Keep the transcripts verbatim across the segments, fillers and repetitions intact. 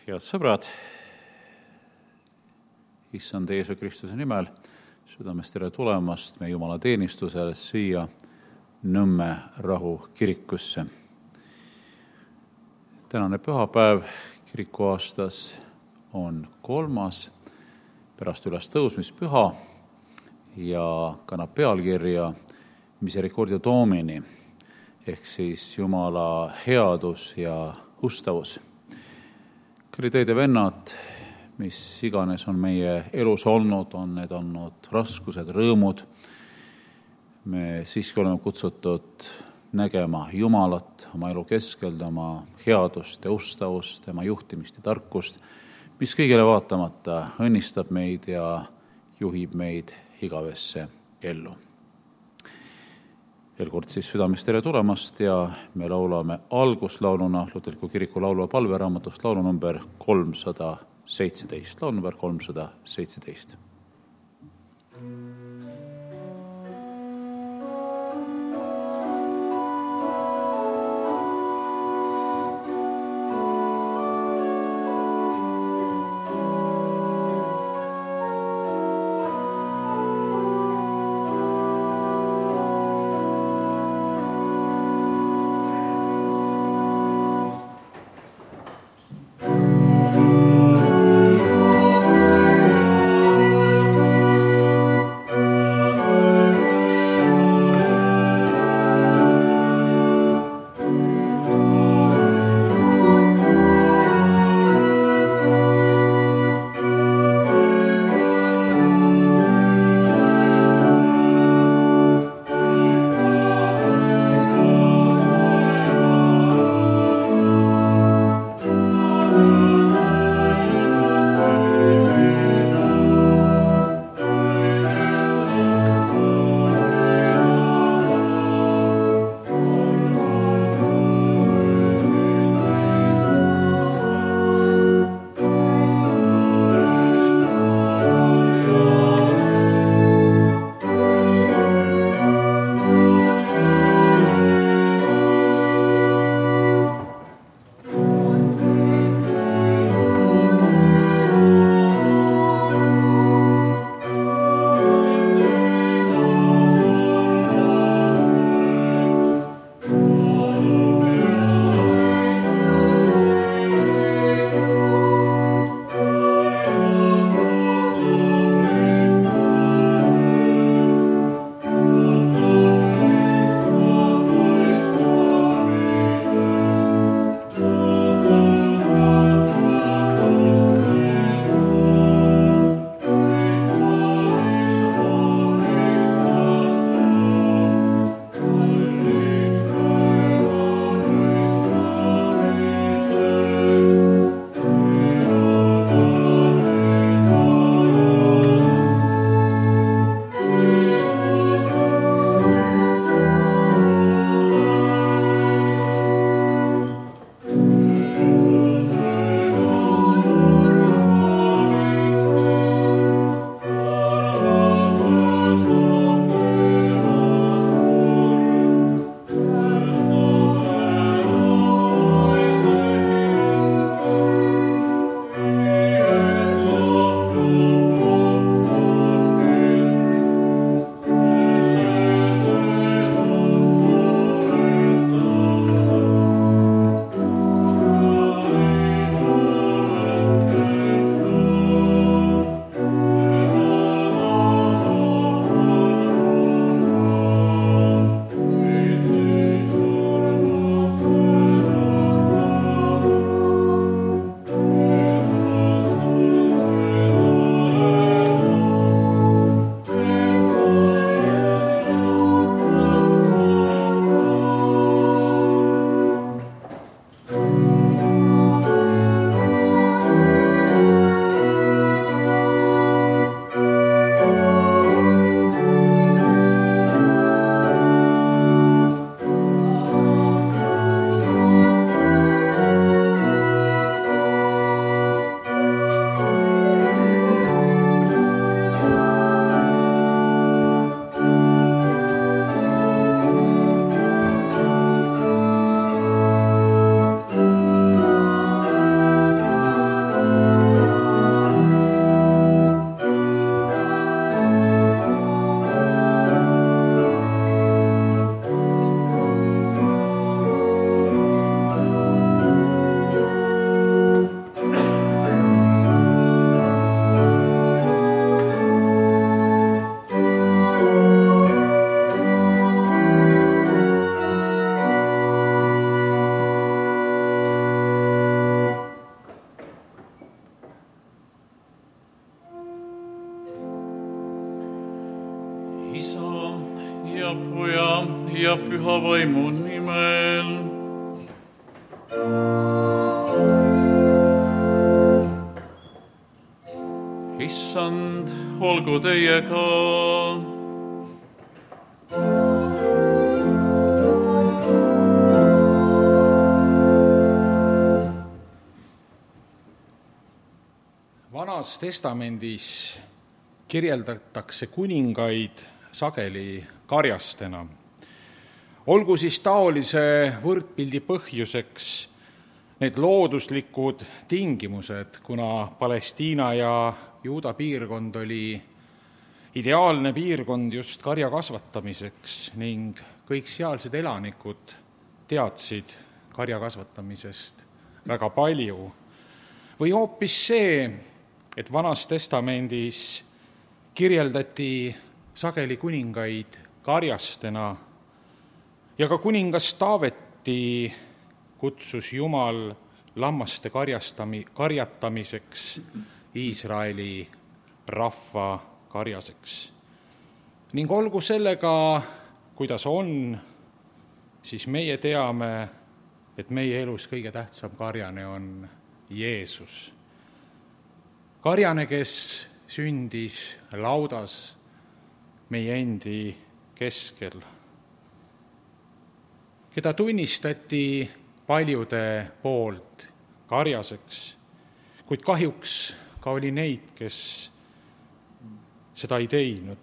Head sõbrad, issand Jeesu Kristuse nimel, südamest tere tulemast meie Jumala teenistusele siia Nõmme Rahu kirikusse. Tänane pühapäev kirikuaastas on kolmas pärast ülestõusmispüha ja kannab pealkirja Misericordia Domini ehk siis Jumala headus ja ustavus. Kallid õed ja vennad, mis iganes on meie elus olnud, on need olnud raskused, rõõmud. Me siiski oleme kutsutud nägema Jumalat oma elu keskel, tema headust ja ustavust, tema juhtimist ja tarkust, mis kõigile vaatamata õnnistab meid ja juhib meid igavesse ellu. Veel kord siis südamest tere tulemast ja me laulame alguslauluna Luterliku kiriku laulu- ja palveraamatust laulu number kolmsada seitseteist. Laulu number kolmsada seitseteist. vaimu nimel. Issand, olgu teiega. Vanas testamendis kirjeldatakse kuningaid sageli karjastena. Olgu siis taolise võrdpildi põhjuseks need looduslikud tingimused, kuna Palestiina ja Juuda piirkond oli ideaalne piirkond just karja kasvatamiseks ning kõik sealsed elanikud teadsid karja kasvatamisest väga palju. Või hoopis see, et Vanas testamendis kirjeldati sageli kuningaid karjastena ja ka kuningas Taaveti kutsus Jumal lammaste karjastami, karjatamiseks Iisraeli rahva karjaseks. Ning olgu sellega, kuidas on, siis meie teame, et meie elus kõige tähtsam karjane on Jeesus. Karjane, kes sündis laudas meie endi keskel, keda tunnistati paljude poolt karjaseks, kuid kahjuks ka oli neid, kes seda ei teinud.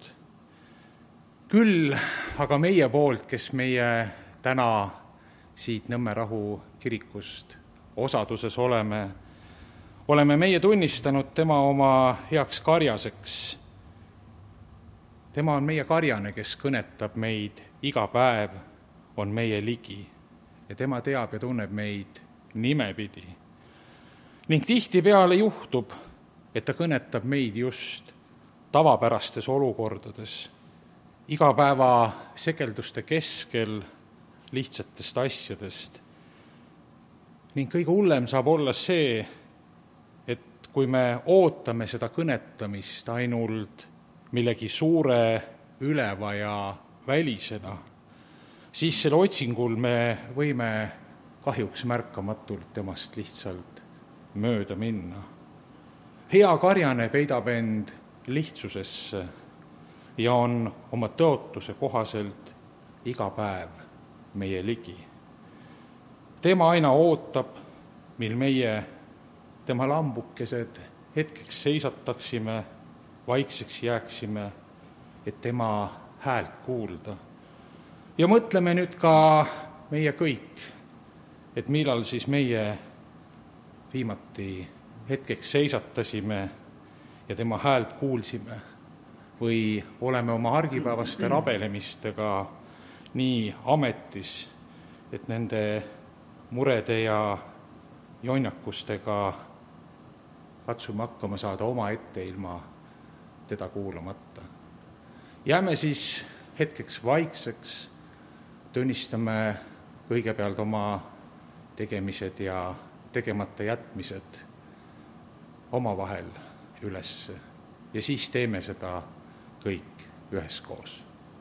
Küll aga meie poolt, kes meie täna siit Nõmme Rahu kirikust osaduses oleme, oleme meie tunnistanud tema oma heaks karjaseks. Tema on meie karjane, kes kõnetab meid iga päev, on meie ligi ja tema teab ja tunneb meid nimepidi. Ning tihtipeale juhtub, et ta kõnetab meid just tavapärastes olukordades, igapäeva sekelduste keskel lihtsatest asjadest. Ning kõige hullem saab olla see, et kui me ootame seda kõnetamist ainult millegi suure üleva ja välisena, siis selle otsingul me võime kahjuks märkamatult temast lihtsalt mööda minna. Hea karjane peidab end lihtsusesse ja on oma tõotuse kohaselt iga päev meie ligi. Tema aina ootab, mil meie, tema lambukesed, hetkeks seisataksime, vaikseks jääksime, et tema häält kuulda. Ja mõtleme nüüd ka meie kõik, et millal siis meie viimati hetkeks seisatasime ja tema häält kuulsime või oleme oma argipäevaste rabelemistega nii ametis, et nende murede ja jonnakustega katsume hakkama saada oma ette ilma teda kuulamata. Jääme siis hetkeks vaikseks, tunnistame kõigepealt oma tegemised ja tegemata jätmised omavahel üles ja siis teeme seda kõik üheskoos.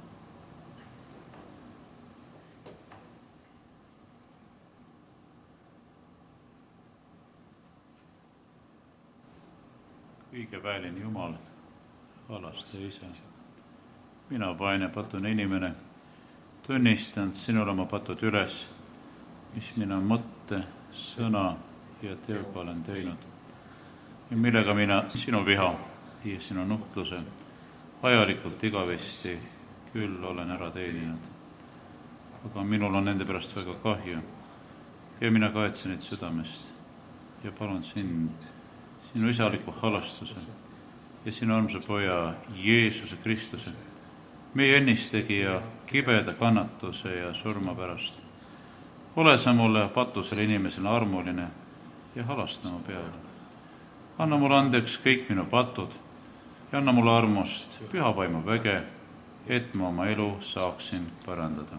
Kõige väelin Jumal, alaste ise. Mina vaene patune inimene, tunnistan sinule oma patud üles, mis mina mõtte, sõna ja teoga olen teinud. Ja millega mina sinu viha ja sinu nuhtluse ajalikult igavesti küll olen ära teeninud. Aga minul on nende pärast väga kahju ja mina kaetsen neid südamest ja palun sind, sinu isaliku halastuse ja sinu armsa poja Jeesuse Kristuse, meie ennistegija kibeda kannatuse ja surma pärast. Ole sa mulle patusele inimesele armuline ja halasta mu peale. Anna mulle andeks kõik minu patud ja anna mulle armust püha vaimu väge, et ma oma elu saaksin parandada.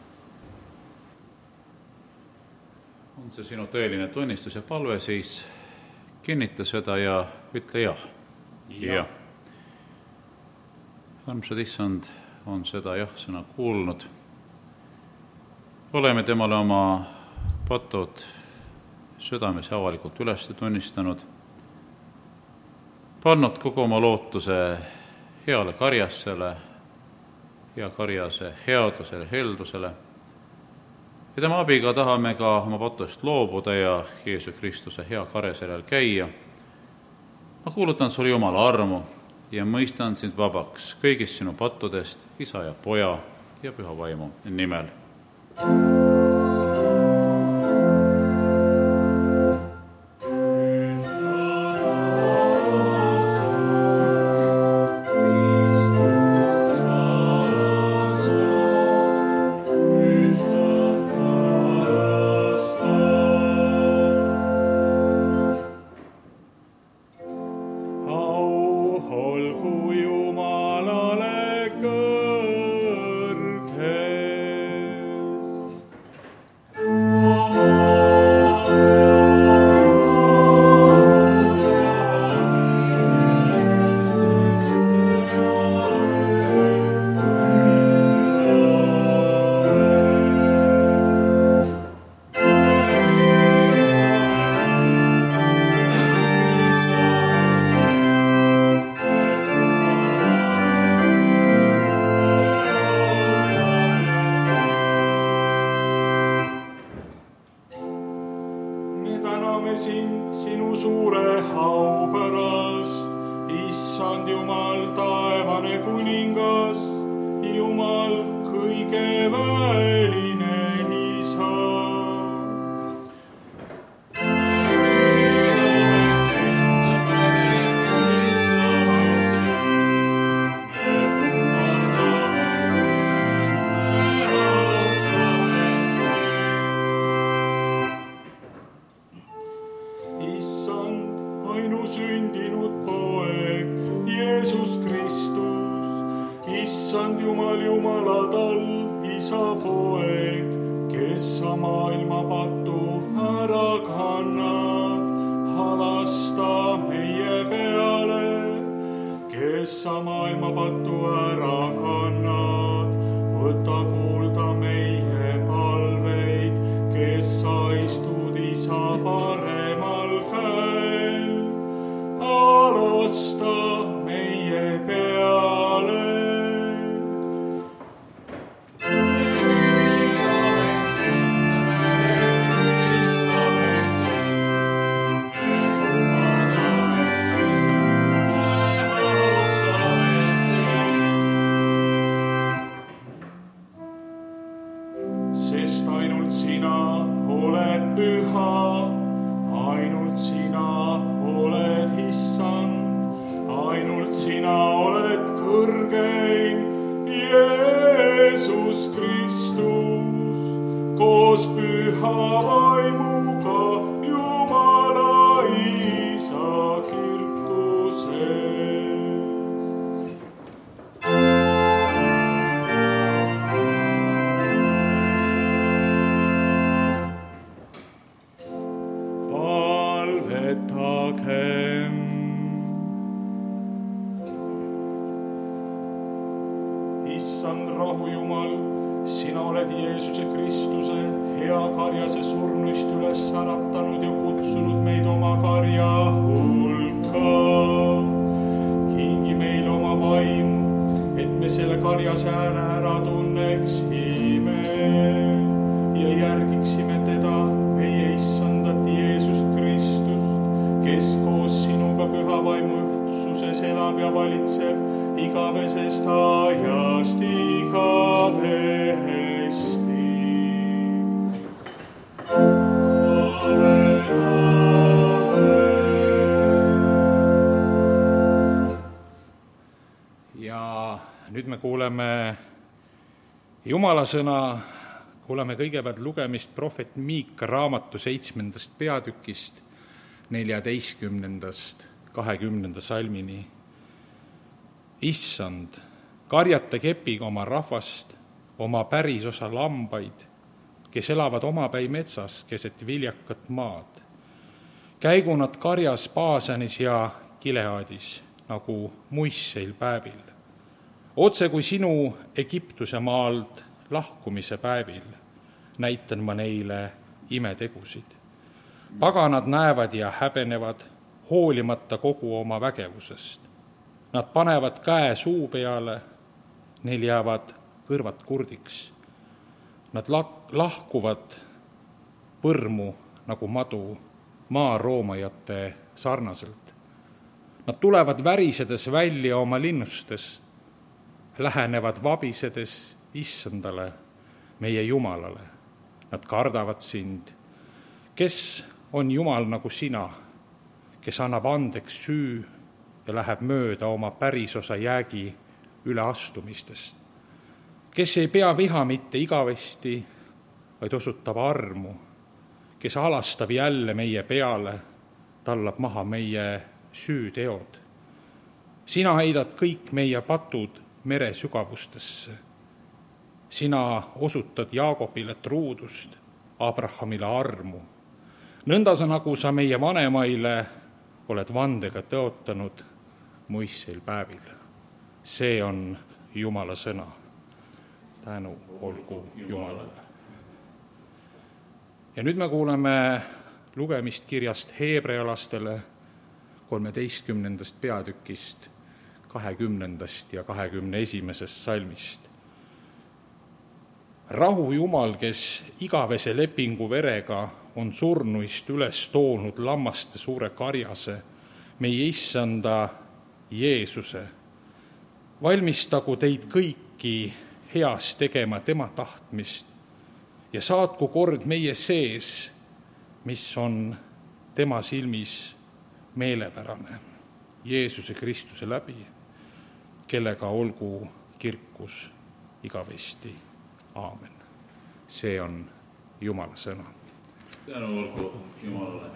On see sinu tõeline tunnistus ja palve, siis kinnita seda ja ütle jah. Ja. Armsad issand on seda jah sõna kuulnud oleme temale oma patud südames avalikult üles tunnistanud, pannud kogu oma lootuse heale karjasele, hea karjase headusele, heldusele. Ja tema abiga tahame ka oma patust loobuda ja Jeesus Kristuse hea karjaselel käia. Ma kuulutan sulle Jumala armu ja mõistan sind vabaks kõigist sinu pattudest, Isa ja Poja ja Püha Vaimu nimel. Jumala sõna, kuuleme kõigepealt lugemist prohvet Miika raamatu seitsmendast peatükist, neljateistkümnendast kahekümnenda salmini. Issand, karjata kepiga oma rahvast, oma pärisosa lambaid, kes elavad omapäi metsas keset viljakat maad. Käigu nad karjas Paasanis ja Gileadis, nagu muisseil päevil. Otse kui sinu Egiptuse maalt lahkumise päevil, näitan ma neile imetegusid. Paganad näevad ja häbenevad, hoolimata kogu oma vägevusest. Nad panevad käe suu peale, neil jäävad kõrvad kurdiks. Nad lahkuvad põrmu nagu madu maaroomajate sarnaselt. Nad tulevad värisedes välja oma linnustest, lähenevad vabisedes issandale, meie Jumalale. Nad kardavad sind. Kes on Jumal nagu sina, kes annab andeks süü ja läheb mööda oma pärisosa jäägi üleastumistest? Kes ei pea viha mitte igavesti, vaid osutab armu, kes alastab jälle meie peale, tallab maha meie süüteod. Sina heidad kõik meie patud mere sügavustesse. Sina osutad Jaakobile truudust, Abrahamile armu. Nõnda sa, nagu sa meie vanemaile oled vandega tõotanud muistseil päevil. See on Jumala sõna. Tänu olgu Jumalale. Ja nüüd me kuuleme lugemist kirjast heebrealastele kolmeteistkümnendast peatükist, kahekümnendast ja kahekümne esimesest salmist. Rahu Jumal, kes igavese lepingu verega on surnuist üles toonud lammaste suure karjase, meie issanda Jeesuse. Valmistagu teid kõiki heas tegema tema tahtmist ja saatku kord meie sees, mis on tema silmis meelepärane, Jeesuse Kristuse läbi, kellega olgu kirkus igavesti. Aamen. See on Jumala sõna. Tänu olgu Jumalale.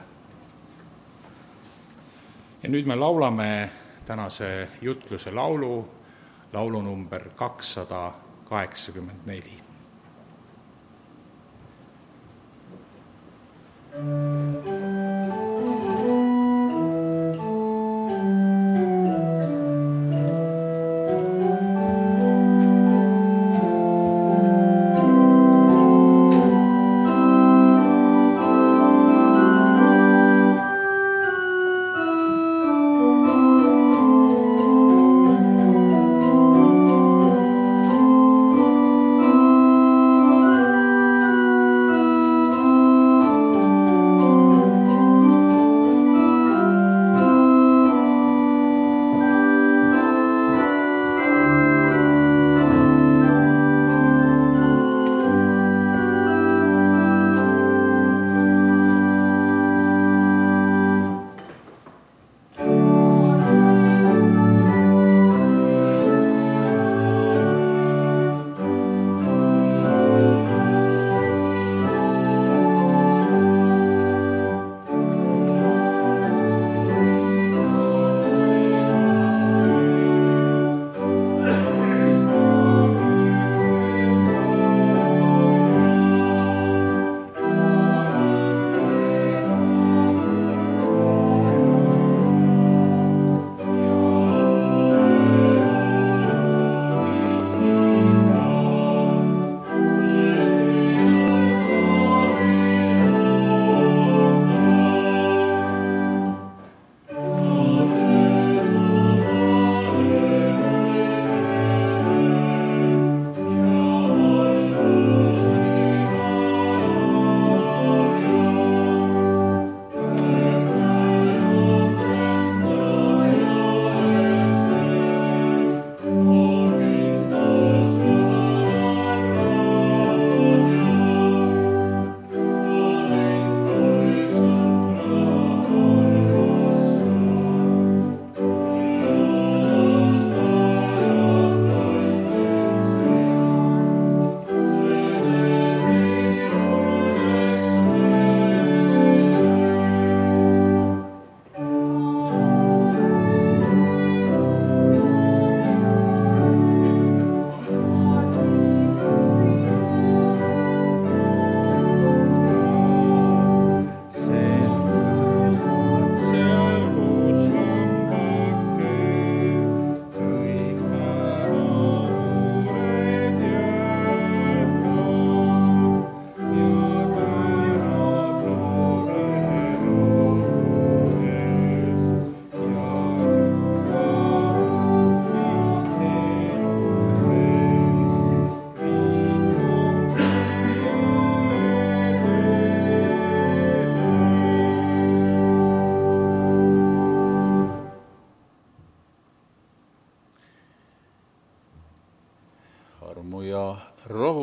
Ja nüüd me laulame tänase jutluse laulu, laulu number kakssada kaheksakümmend neli. Thank you.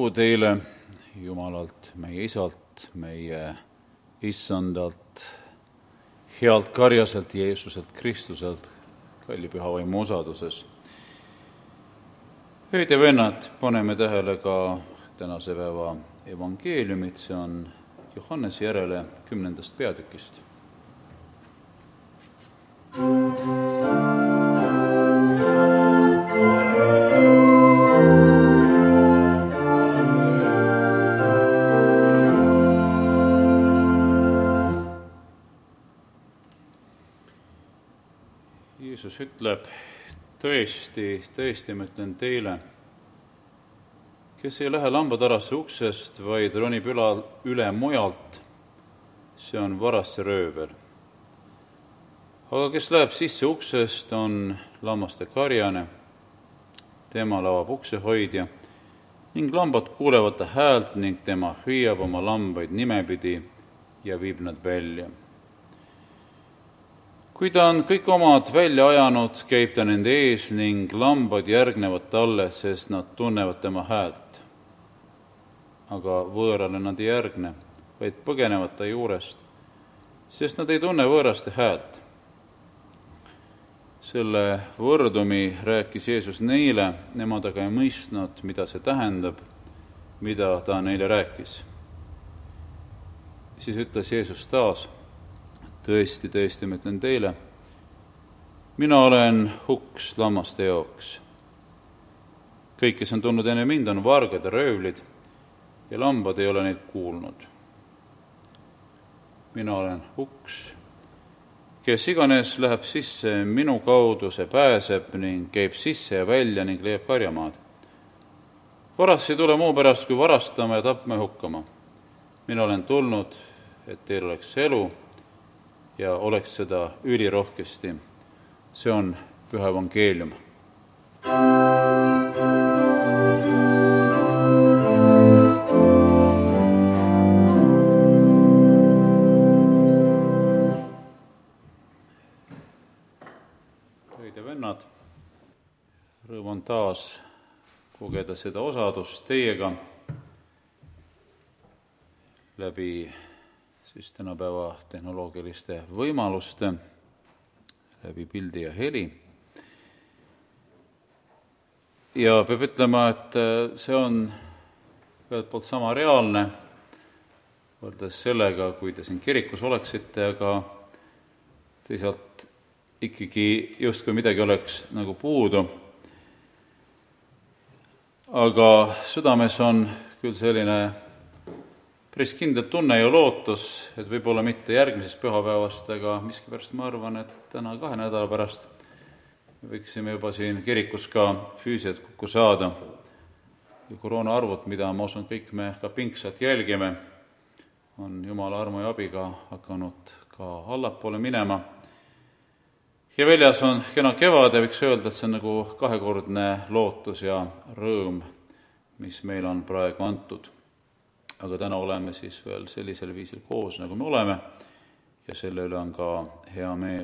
paku teile Jumalalt, meie Isalt, meie Issandalt, healt karjaselt Jeesuselt Kristuselt, kalli püha vaimu osaduses. Öid ja vennad, paneme tähele ka tänase päeva evangeeliumit, see on Johannese järele kümnendast peatükist. Jeesus ütleb, tõesti, tõesti ma ütlen teile, kes ei lähe lambatarasse uksest, vaid ronib üle, üle mujalt, see on varas ja röövel. Aga kes läheb sisse uksest, on lammaste karjane, tema lavab uksehoidja ning lambad kuulevad ta häält ning tema hüüab oma lambaid nimepidi ja viib nad välja. Kui ta on kõik omad välja ajanud, käib ta nende ees ning lambad järgnevad talle, sest nad tunnevad tema häält. Aga võõrale nad ei järgne, vaid põgenevad ta juurest, sest nad ei tunne võõraste häält. Selle võrdumi rääkis Jeesus neile, nemad aga ei mõistnud, mida see tähendab, mida ta neile rääkis. Siis ütles Jeesus taas, tõesti, tõesti, ma ütlen teile, mina olen uks lammaste jaoks. Kõik, kes on tulnud enne mind, on vargad ja röövlid ja lambad ei ole neid kuulnud. Mina olen uks, kes iganes läheb sisse minu kaudu, see pääseb ning käib sisse ja välja ning leiab karjamaad. Varas ei tule muu pärast, kui varastama ja tapma ja hukkama. Mina olen tulnud, et teil oleks elu ja oleks seda ülirohkesti. See on püha evangeelium. Õid ja vennad, rõõm on taas kogeda seda osadust teiega läbi siis tänapäeva tehnoloogiliste võimaluste, läbi pildi ja heli. Ja peab ütlema, et see on ühelt poolt sama reaalne, võrdes sellega, kui te siin kirikus oleksite, aga teisalt ikkagi justkui midagi oleks nagu puudu. Aga südames on küll selline päris kindel tunne ja lootus, et võib-olla mitte järgmisest pühapäevast, aga miskipärast ma arvan, et täna kahe nädala pärast võiksime juba siin kirikus ka füüsiliselt kokku saada. Koroona arvud, mida ma usun kõik me ka pingsalt jälgime, on Jumala armu ja abiga hakanud ka allapoole minema. Ja väljas on kena kevade, võiks öelda, et see on nagu kahekordne lootus ja rõõm, mis meil on praegu antud. Aga täna oleme siis veel sellisel viisil koos, nagu me oleme, ja selle üle on ka hea meel.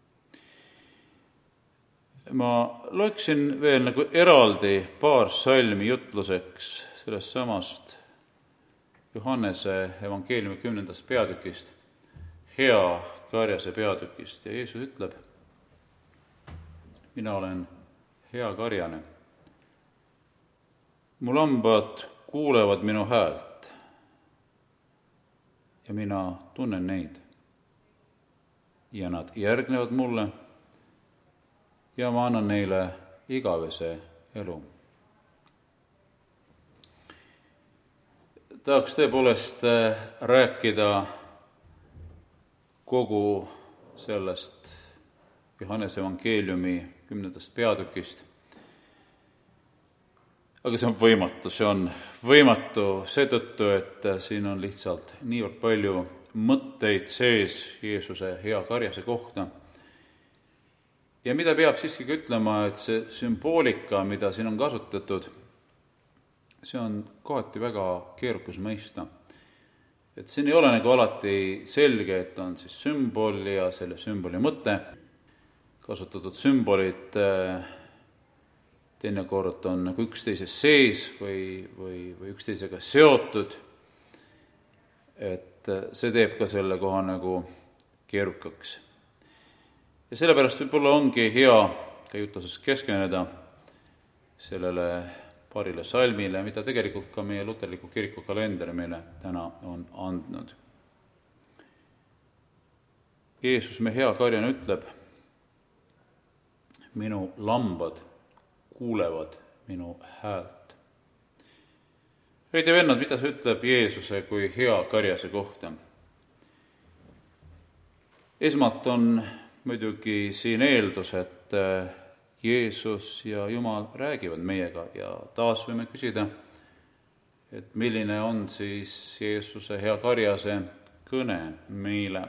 Ma loeksin veel nagu eraldi paar salmi jutluseks sellest samast Johannese evangeeliumi kümnendast peatükist, hea karjase peatükist, ja Jeesus ütleb, mina olen hea karjane. Mu lambad kuulevad minu häält. Ja mina tunnen neid. Ja nad järgnevad mulle ja ma annan neile igavese elu. Tahaks tõepoolest rääkida kogu sellest Johannese evangeeliumi kümnendast peatükist. Aga see on võimatu, see on võimatu seetõttu, et siin on lihtsalt niivõrd palju mõtteid sees Jeesuse hea karjase kohta. Ja mida peab siiski ütlema, et see sümboolika, mida siin on kasutatud, see on kohati väga keerukas mõista. Et siin ei ole nagu alati selge, et on siis sümbol ja selle sümboli mõte. Kasutatud sümbolid teinekord on nagu üksteises sees või, või, või üksteisega seotud, et see teeb ka selle koha nagu keerukaks. Ja sellepärast võib-olla ongi hea ka jutluses keskeneda sellele paarile salmile, mida tegelikult ka meie luterliku kiriku kalender meile täna on andnud. Jeesus, me hea karjane, ütleb, minu lambad kuulevad minu häält. Õide vennad, mida see ütleb Jeesuse kui hea karjase kohta? Esmalt on muidugi siin eeldus, et Jeesus ja Jumal räägivad meiega ja taas võime küsida, et milline on siis Jeesuse hea karjase kõne meile.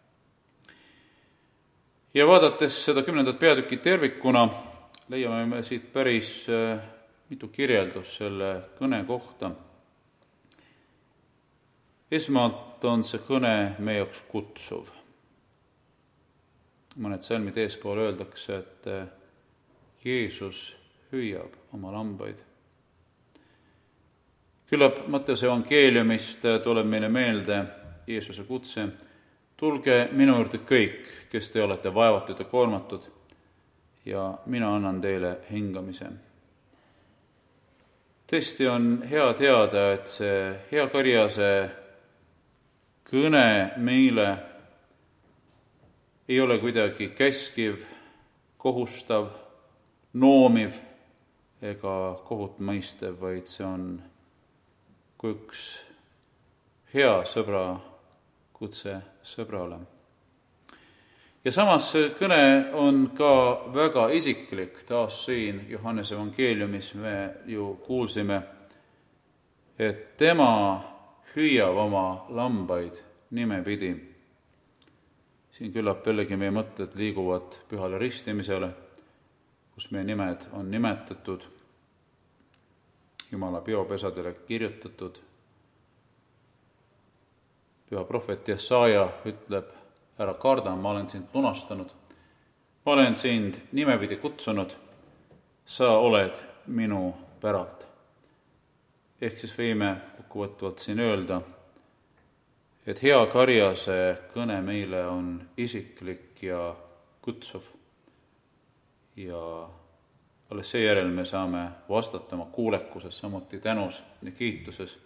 Ja vaadates seda kümnendat peatükki tervikuna, leiame me siit päris mitu kirjeldust selle kõne kohta. Esmalt on see kõne meie jaoks kutsuv. Mõned salmid eespool öeldakse, et Jeesus hüüab oma lambaid. Küllap Matteuse evangeeliumist tuleb meile meelde Jeesuse kutse: tulge minu juurde kõik, kes te olete vaevatud ja koormatud, ja mina annan teile hingamise. Tõesti on hea teada, et see hea karjase kõne meile ei ole kuidagi käskiv, kohustav, noomiv ega kohut mõistev, vaid see on kui üks hea sõbra kutse sõbrale. Ja samas see kõne on ka väga isiklik, taas siin Johannese evangeeliumis me ju kuulsime, et tema hüüab oma lambaid nimepidi. Siin küllap jällegi meie mõtted liiguvad pühale ristimisele, kus meie nimed on nimetatud, Jumala peopesadele kirjutatud. Püha prohvet Jesaja ütleb: ära karda, ma olen sind lunastanud, ma olen sind nimepidi kutsunud, sa oled minu päralt. Ehk siis võime kokkuvõtvalt siin öelda, et hea karjase kõne meile on isiklik ja kutsuv. Ja alles seejärel me saame vastata oma kuulekuses, samuti tänus ja kiituses.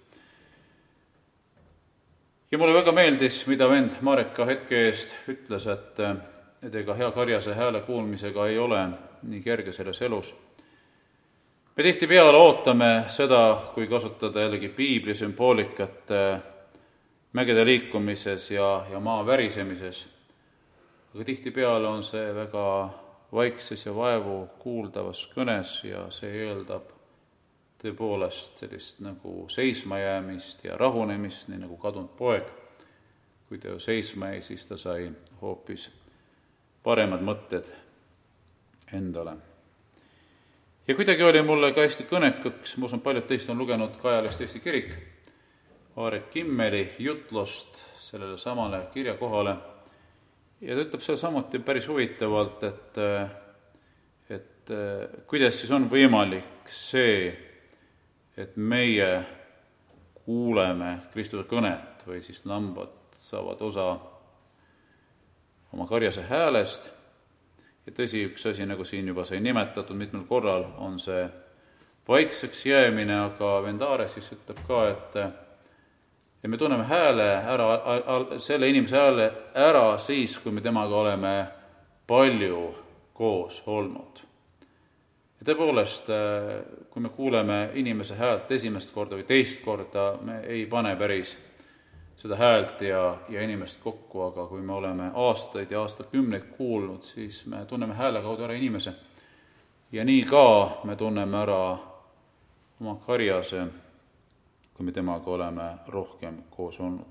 Ja mulle väga meeldis, mida vend Mareka hetke eest ütles, et, et ega hea karjase hääle kuulmisega ei ole nii kerge selles elus. Me tihtipeale ootame seda, kui kasutada jällegi piibli sümboolikat, mägede liikumises ja, ja maa värisemises. Aga tihtipeale on see väga vaikses ja vaevu kuuldavas kõnes ja see eeldab tõepoolest sellist nagu seismajäämist ja rahunemist, nii nagu kadunud poeg. Kui ta ju seisma jäi, siis ta sai hoopis paremad mõtted endale. Ja kuidagi oli mulle ka hästi kõnekaks, ma usun, paljud teist on lugenud Kajalist Eesti kirik, Aarek Kimmeli jutlost sellele samale kirjakohale. Ja ta ütleb seal samuti päris huvitavalt, et, et kuidas siis on võimalik see, et meie kuuleme Kristuse kõnet või siis lambad saavad osa oma karjase häälest. Ja tõsi, üks asi, nagu siin juba sai nimetatud mitmel korral, on see vaikseks jäämine, aga Vendare siis ütleb ka, et ja me tunneme hääle ära, selle inimese hääle ära siis, kui me temaga oleme palju koos olnud. Ja tõepoolest, kui me kuuleme inimese häält esimest korda või teist korda, me ei pane päris seda häält ja, ja inimest kokku, aga kui me oleme aastaid ja aastakümneid kuulnud, siis me tunneme hääle kaudu ära inimese. Ja nii ka me tunneme ära oma karjase, kui me temaga oleme rohkem koos olnud.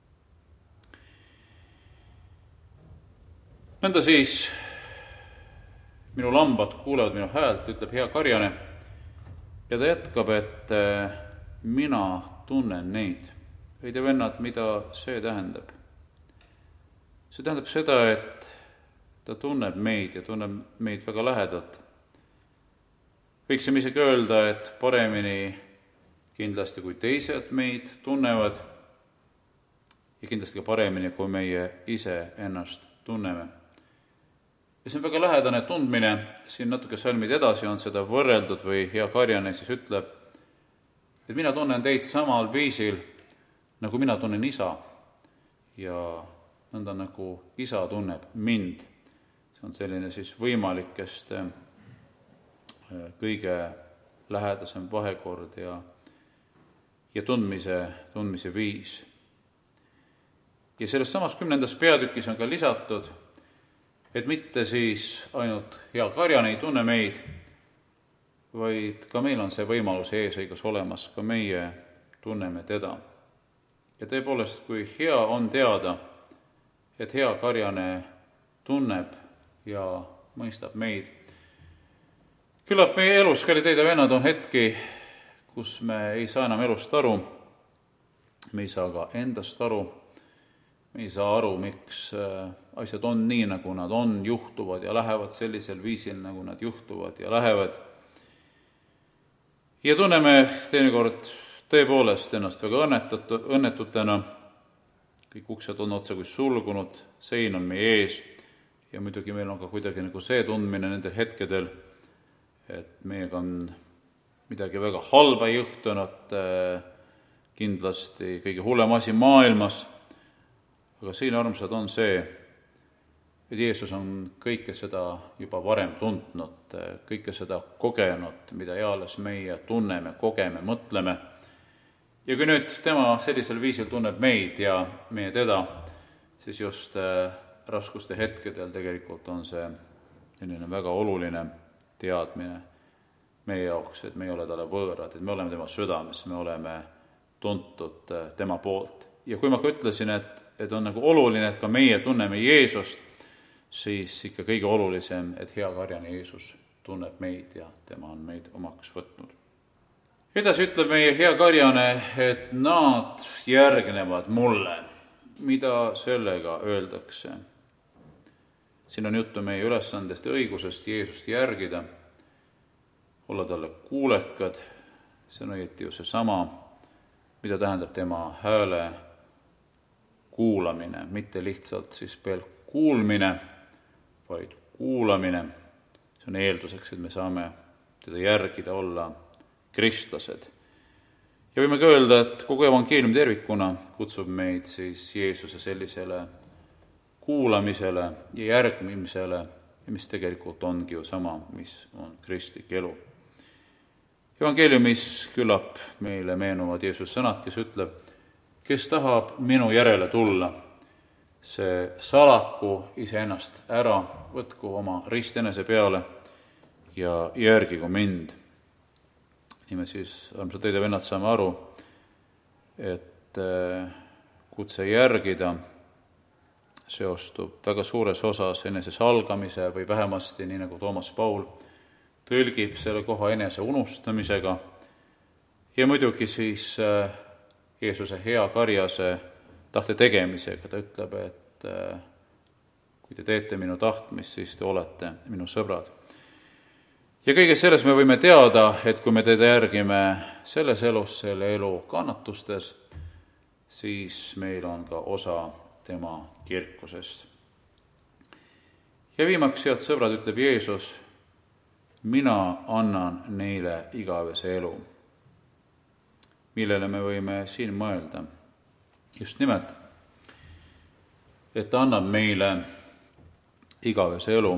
Nõnda siis minu lambad kuulevad minu häält, ütleb hea karjane, ja ta jätkab, et mina tunnen neid. Õide vennad, mida see tähendab? See tähendab seda, et ta tunneb meid ja tunneb meid väga lähedalt. võiksime isegi öelda, et paremini kindlasti kui teised meid tunnevad ja kindlasti ka paremini, kui meie ise ennast tunneme. Ja see on väga lähedane tundmine, siin natuke salmid edasi on seda võrreldud või hea Karjane siis ütleb, et mina tunnen teid samal viisil, nagu mina tunnen isa ja nõnda nagu isa tunneb mind. See on selline siis võimalikest kõige lähedasem vahekord ja, ja tundmise, tundmise viis. Ja selles samas kümnendas peatükis on ka lisatud, et mitte siis ainult hea Karjane ei tunne meid, vaid ka meil on see võimalus eesõigus olemas, ka meie tunneme teda. Ja tõepoolest, kui hea on teada, et hea Karjane tunneb ja mõistab meid. Küllap meie elus, kallid teid ja vennad, on hetki, kus me ei saa enam elust aru, me ei saa ka endast aru, me ei saa aru, miks asjad on nii, nagu nad on, juhtuvad ja lähevad sellisel viisil, nagu nad juhtuvad ja lähevad. Ja tunneme teinekord tõepoolest ennast väga õnnetutena, kõik uksed on otsa kui sulgunud, sein on meie ees ja muidugi meil on ka kuidagi nagu see tundmine nendel hetkedel, et meiega on midagi väga halba juhtunud, kindlasti kõige hullem asi maailmas, aga siin armsad on see, et Jeesus on kõike seda juba varem tundnud, kõike seda kogenud, mida eales meie tunneme, kogeme, mõtleme. Ja kui nüüd tema sellisel viisil tunneb meid ja meie teda, siis just raskuste hetkedel tegelikult on see selline väga oluline teadmine meie jaoks, et me ei ole talle võõrad, et me oleme tema südames, me oleme tuntud tema poolt. Ja kui ma ka ütlesin, et, et on nagu oluline, et ka meie tunneme Jeesust, siis ikka kõige olulisem, et hea Karjane Jeesus tunneb meid ja tema on meid omaks võtnud. Edasi ütleb meie hea Karjane, et nad järgnevad mulle. Mida sellega öeldakse? Siin on juttu meie ülesandest ja õigusest Jeesust järgida, olla talle kuulekad, see on õieti ju see sama, mida tähendab tema hääle kuulamine, mitte lihtsalt siis pelk kuulmine, vaid kuulamine. See on eelduseks, et me saame teda järgida, olla kristlased. Ja võime ka öelda, et kogu evangeelium tervikuna kutsub meid siis Jeesuse sellisele kuulamisele ja järgmisele, mis tegelikult ongi ju sama, mis on kristlik elu. Evangeeliumis küllap meile meenuvad Jeesus sõnad, kes ütleb, kes tahab minu järele tulla, see salaku iseennast ära, võtku oma rist enese peale ja järgigu mind. Nii me siis, armsad teid ja vennad, saame aru, et kutse järgida seostub väga suures osas enese salgamise või vähemasti, nii nagu Toomas Paul tõlgib selle koha enese unustamisega ja muidugi siis Jeesuse hea Karjase tahte tegemisega. Ta ütleb, et kui te teete minu tahtmist, siis te olete minu sõbrad. Ja kõige selles me võime teada, et kui me teda järgime selles elus, selle elu kannatustes, siis meil on ka osa tema kirkusest. Ja viimaks, head sõbrad, ütleb Jeesus, mina annan neile igavese elu. Millele me võime siin mõelda? Just nimelt, et ta annab meile igavese elu.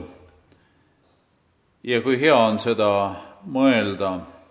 Ja kui hea on seda mõelda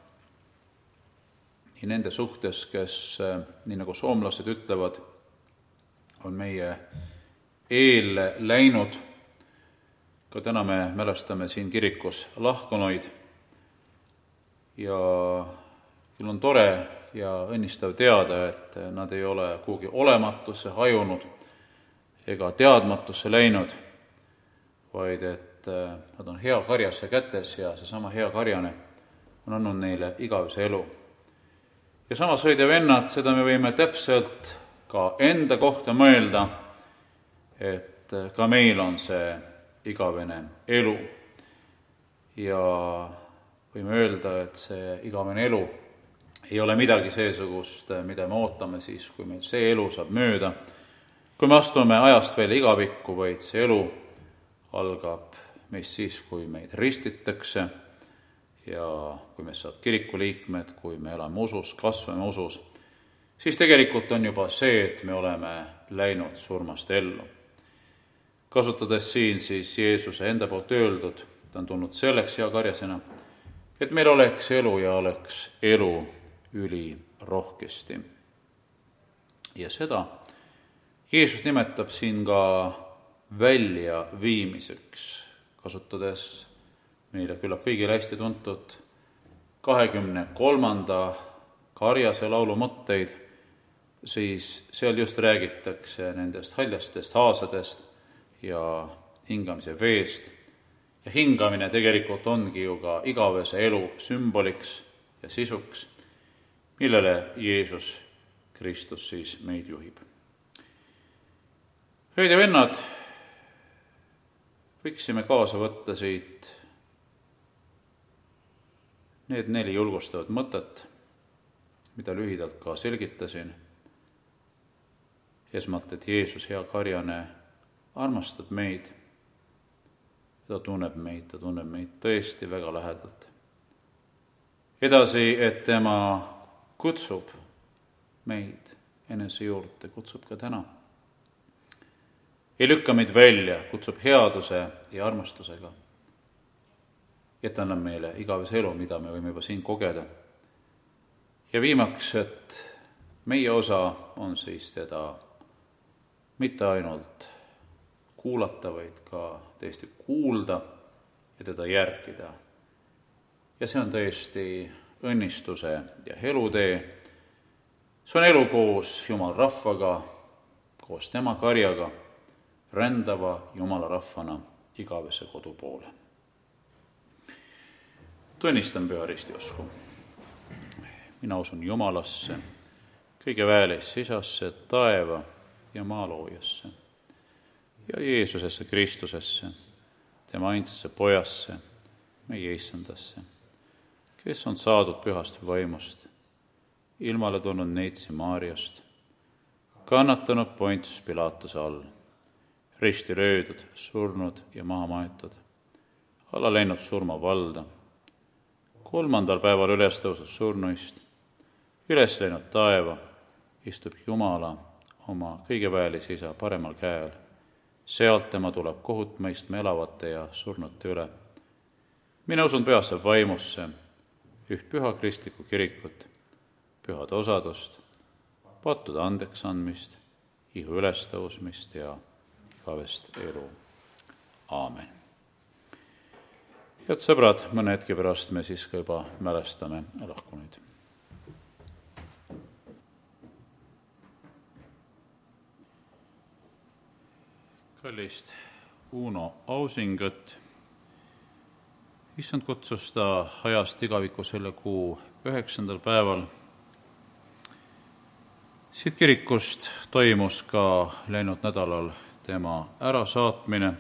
nii nende suhtes, kes, nii nagu soomlased ütlevad, on meie eel läinud. Ka täna me mälestame siin kirikus lahkunuid ja küll on tore ja õnnistav teada, et nad ei ole kuhugi olematusse hajunud ega teadmatusse läinud, vaid et nad on hea Karjase kätes ja seesama hea Karjane on andnud neile igavese elu. Ja samas, hoid ja vennad, seda me võime täpselt ka enda kohta mõelda, et ka meil on see igavene elu. Ja võime öelda, et see igavene elu ei ole midagi seesugust, mida me ootame siis, kui meil see elu saab mööda, kui me astume ajast veel igavikku, vaid see elu algab meist siis, kui meid ristitakse ja kui me saad kiriku liikmed, kui me elame usus, kasvame usus, siis tegelikult on juba see, et me oleme läinud surmast ellu. Kasutades siin siis Jeesuse enda poolt öeldud, ta on tulnud selleks hea karjasena, et meil oleks elu ja oleks elu ülirohkesti. Ja seda Jeesus nimetab siin ka väljaviimiseks, kasutades meile küllap kõigile hästi tuntud kahekümne kolmanda karjase laulu mõtteid, siis seal just räägitakse nendest haljastest haasadest ja hingamise veest. Ja hingamine tegelikult ongi ju ka igavese elu sümboliks ja sisuks, millele Jeesus Kristus siis meid juhib. Õed ja vennad, võiksime kaasa võtta siit need neli julgustavat mõtet, mida lühidalt ka selgitasin. Esmalt, et Jeesus, hea karjane, armastab meid. Ta tunneb meid, ta tunneb meid tõesti väga lähedalt. Edasi, et tema kutsub meid enese juurde, kutsub ka täna. Ei lükka meid välja, kutsub headuse ja armastusega. Et annab meile igavese elu, mida me võime juba siin kogeda. Ja viimaks, et meie osa on siis teda mitte ainult kuulata, vaid ka tõesti kuulda ja teda järgida. Ja see on tõesti õnnistuse ja elutee. See on elu koos Jumala rahvaga, koos tema karjaga, rändava Jumala rahvana igavese kodu poole. Tunnistan püha ristiusku. Mina usun Jumalasse, kõige väelisse isasse, taeva ja maa loojasse ja Jeesusesse Kristusesse, tema ainsasse pojasse, meie issandasse, kes on saadud pühast vaimust, ilmale tulnud Neitsi Maariast, kannatanud Pontius Pilatuse all, risti löödud, surnud ja maha maetud, alla läinud surma valda, kolmandal päeval üles tõusnud surnuist, üles läinud taeva, istub Jumala oma kõigeväelise isa paremal käel. Sealt tema tuleb kohut mõistma elavate ja surnute üle. Mina usun pühasse vaimusse, üht püha kristlikku kirikut, pühade osadust, pattude andeks andmist, ihu ülestõusmist ja igavest elu. Aamen. Head sõbrad, mõne hetke pärast me siis ka juba mälestame lahkunuid. Kallist Uno Ausingut. Issand kutsus ta ajast igaviku selle kuu üheksandal päeval. Siit kirikust toimus ka läinud nädalal tema ärasaatmine.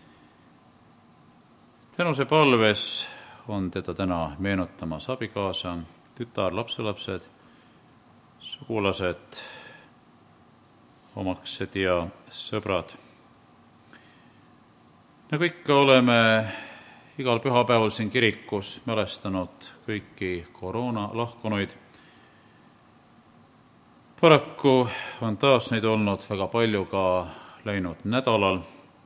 Tänuse palves on teda täna meenutamas abikaasa, tütar, lapselapsed, sugulased, omaksed ja sõbrad. Nagu ikka oleme igal pühapäeval siin kirikus mälestanud kõiki koroona lahkunuid. Paraku on taas neid olnud väga palju ka läinud nädalal.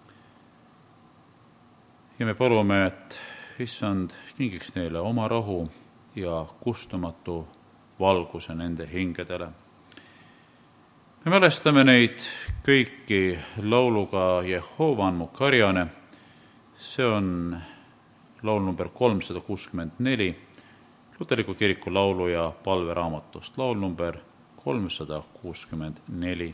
Ja me palume, et issand kingiks neile oma rahu ja kustumatu valguse nende hingedele. Me mälestame neid kõiki lauluga Jehova on mu karjane. See on laul number kolmsada kuuskümmend neli, Luterliku kiriku laulu ja palveraamatust, laul number kolmsada kuuskümmend neli.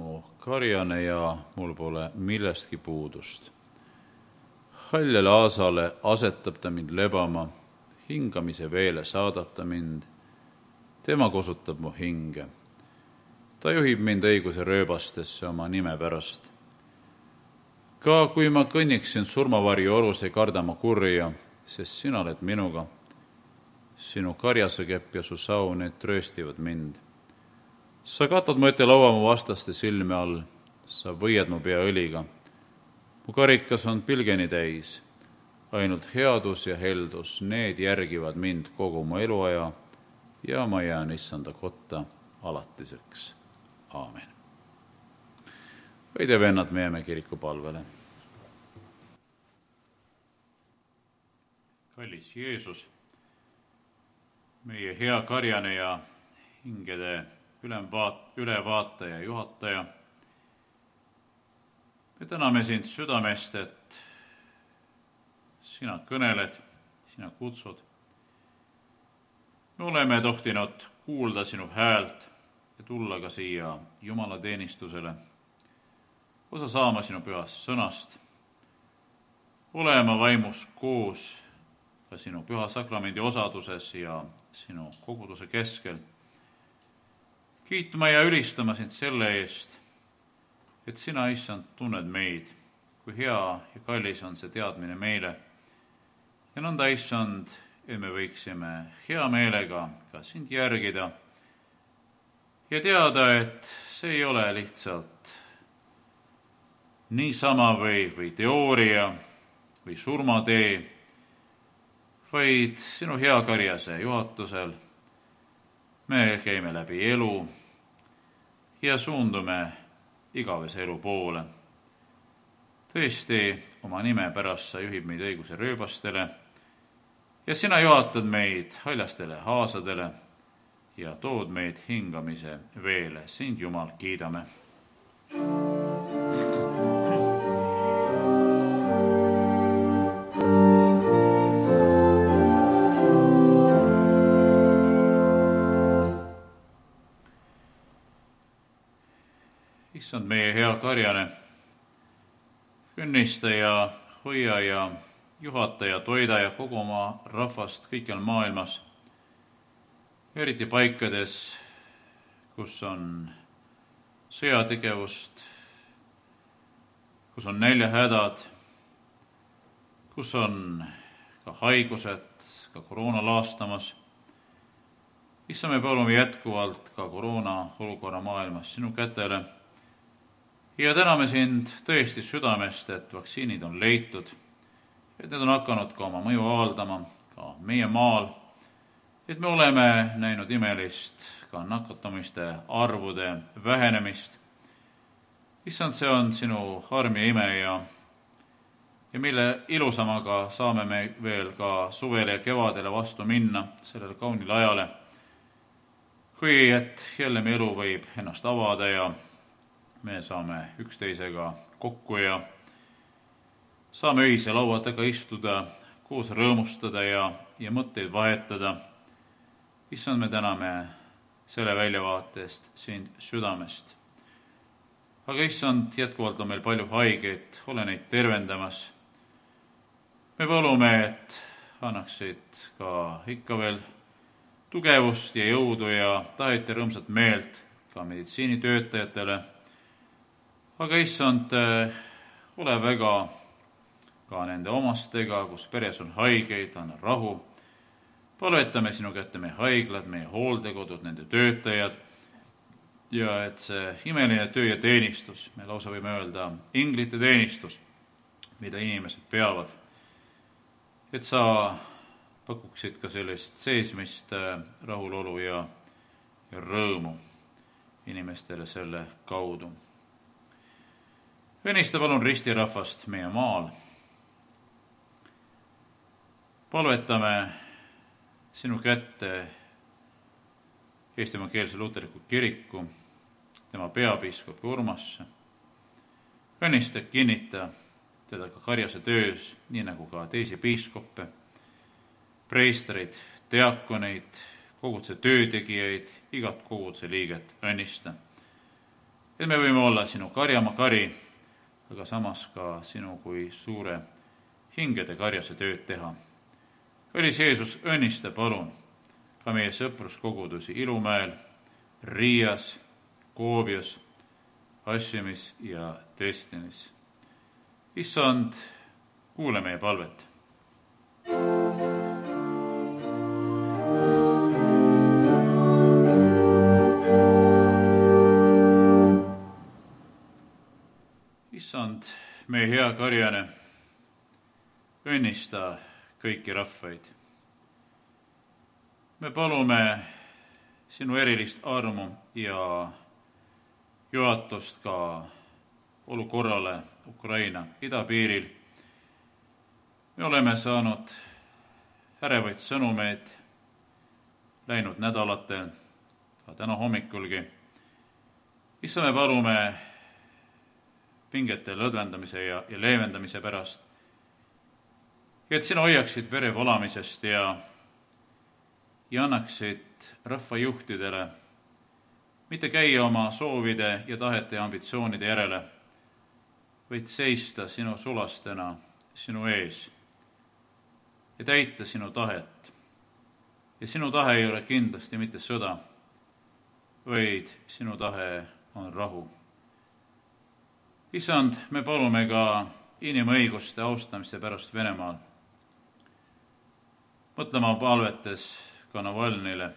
mu karjane ja mul pole millestki puudust. Haljale aasale asetab ta mind lebama, hingamise veele saadab ta mind, tema kosutab mu hinge. Ta juhib mind õiguse rööbastesse oma nime pärast. Ka kui ma kõnniksin surmavarju orus, ei karda ma kurja, sest sina oled minuga. Sinu karjasekepp ja su sau, need trööstivad mind. Sa katad mu ette laua mu vastaste silme all, sa võiad mu pea õliga. Mu karikas on pilgeni täis, ainult headus ja heldus, need järgivad mind kogu mu eluaja ja ma jään issanda kotta alatiseks. Aamen. Õide vennad, me jääme kirikupalvele. Kallis Jeesus, meie hea karjane ja hingede ülevaat, ülevaataja ja juhataja, me täname sind südamest, et sina kõneled, sina kutsud. Me oleme tohtinud kuulda sinu häält ja tulla ka siia Jumala teenistusele, osa saama sinu pühast sõnast, olema vaimus koos ka sinu püha sakramendi osaduses ja sinu koguduse keskel, kiitma ja ülistama sind selle eest, et sina, issand, tunned meid, kui hea ja kallis on see teadmine meile. Ja nõnda, issand, et me võiksime hea meelega ka sind järgida ja teada, et see ei ole lihtsalt niisama või, või teooria või surmatee, vaid sinu hea karjase juhatusel me käime läbi elu ja suundume igavese elu poole. Tõesti, oma nime pärast sa juhib meid õiguse rööbastele ja sina juhatad meid haljastele haasadele ja tood meid hingamise veele. Sind, Jumal, kiidame. Issand, meie hea karjane, künnistaja, hoiaja, juhataja, toidaja kogu oma rahvast kõikjal maailmas, eriti paikades, kus on sõjategevust, kus on näljahädad, kus on ka haigused, ka koroona laastamas. Issand, me palume jätkuvalt ka koroona olukorra maailmas sinu kätele. Ja täname sind tõesti südamest, et vaktsiinid on leitud, et need on hakanud ka oma mõju avaldama ka meie maal, et me oleme näinud imelist ka nakatumiste arvude vähenemist. Issand, see on sinu arm ja ime ja, ja mille ilusamaga saame me veel ka suvele ja kevadele vastu minna sellele kaunile ajale, kui et jälle me elu võib ennast avada ja me saame üksteisega kokku ja saame öise laua taga istuda, koos rõõmustada ja, ja mõtteid vahetada. Issand, me täname selle väljavaatest sind südamest. Aga issand, jätkuvalt on meil palju haigeid, ole neid tervendamas. Me palume, et annaksid ka ikka veel tugevust ja jõudu ja tahet ja rõõmsat meelt ka meditsiinitöötajatele. Aga issand, ole väga ka nende omastega, kus peres on haigeid, anna rahu. Palvetame sinu kätte meie haiglad, meie hooldekodud, nende töötajad ja et see imeline töö ja teenistus, me lausa võime öelda inglite teenistus, mida inimesed peavad, et sa pakuksid ka sellist seesmist rahulolu ja, ja rõõmu inimestele selle kaudu. Venista palun ristirahvast meie maal. Palvetame sinu kätte Eesti Evangeelse Luterliku Kiriku, tema peapiiskopi Urmasse. Venista, kinnita teda ka karjase töös, nii nagu ka teisi piiskoppe, preistreid, diakoneid, koguduse töötegijaid, igat koguduse liiget õnnista. et me võime olla sinu karjamaa kari, aga samas ka sinu kui suure hingede karjase tööd teha. Kallis Jeesus, õnnista palun ka meie sõpruskogudusi Ilumäel, Riias, Koobios, Asjamis ja Destinis. Issand, kuule meie palvet. Issand, meie hea karjane, õnnista kõiki rahvaid. Me palume sinu erilist armu ja juhatust ka olukorrale Ukraina idapiiril. Me oleme saanud ärevaid sõnumeid läinud nädalatel, ka täna hommikulgi. Issa me palume pingete lõdvendamise ja, ja leevendamise pärast, et sina hoiaksid vere volamisest ja, ja annaksid rahvajuhtidele mitte käia oma soovide ja tahete ja ambitsioonide järele, vaid seista sinu sulastena sinu ees ja täita sinu tahet. Ja sinu tahe ei ole kindlasti mitte sõda, vaid sinu tahe on rahu. Issand, me palume ka inimõiguste austamise pärast Venemaal. Mõtlema palvetes ka Navalnile,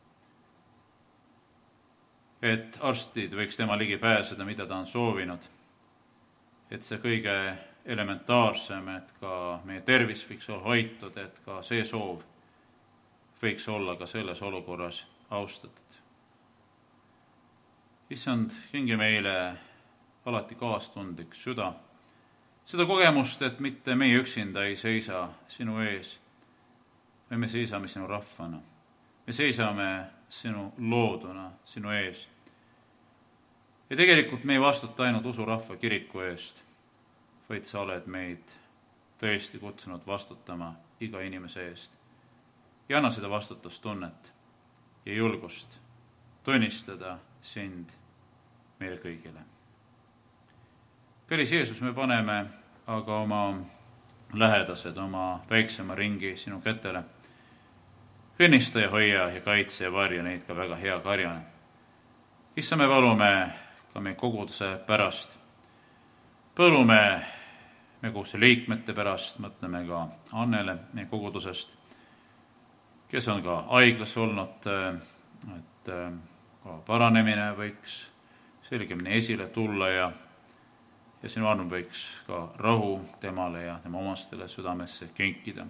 et arstid võiks tema ligi pääseda, mida ta on soovinud. Et see kõige elementaarsem, et ka meie tervis võiks olla hoitud, et ka see soov võiks olla ka selles olukorras austatud. Issand, kingi meile alati kaastundlik süda, seda kogemust, et mitte meie üksinda ei seisa sinu ees, vaid me seisame sinu rahvana. Me seisame sinu looduna sinu ees. Ja tegelikult me ei vastuta ainult usurahva kiriku eest, vaid sa oled meid tõesti kutsunud vastutama iga inimese eest. Ja anna seda vastutustunnet ja julgust tunnistada sind meile kõigile. Kallis Jeesus, me paneme aga oma lähedased, oma väiksema ringi sinu kätele. Õnnista ja hoia ja kaitse ja varja neid ka väga hea karjane. Issa me palume ka meie koguduse pärast. Palume meie koguduse liikmete pärast, mõtleme ka Annele meie kogudusest, kes on ka haiglas olnud, et ka paranemine võiks selgemini esile tulla ja ja sinu arm võiks ka rahu temale ja tema omastele südamesse kenkida.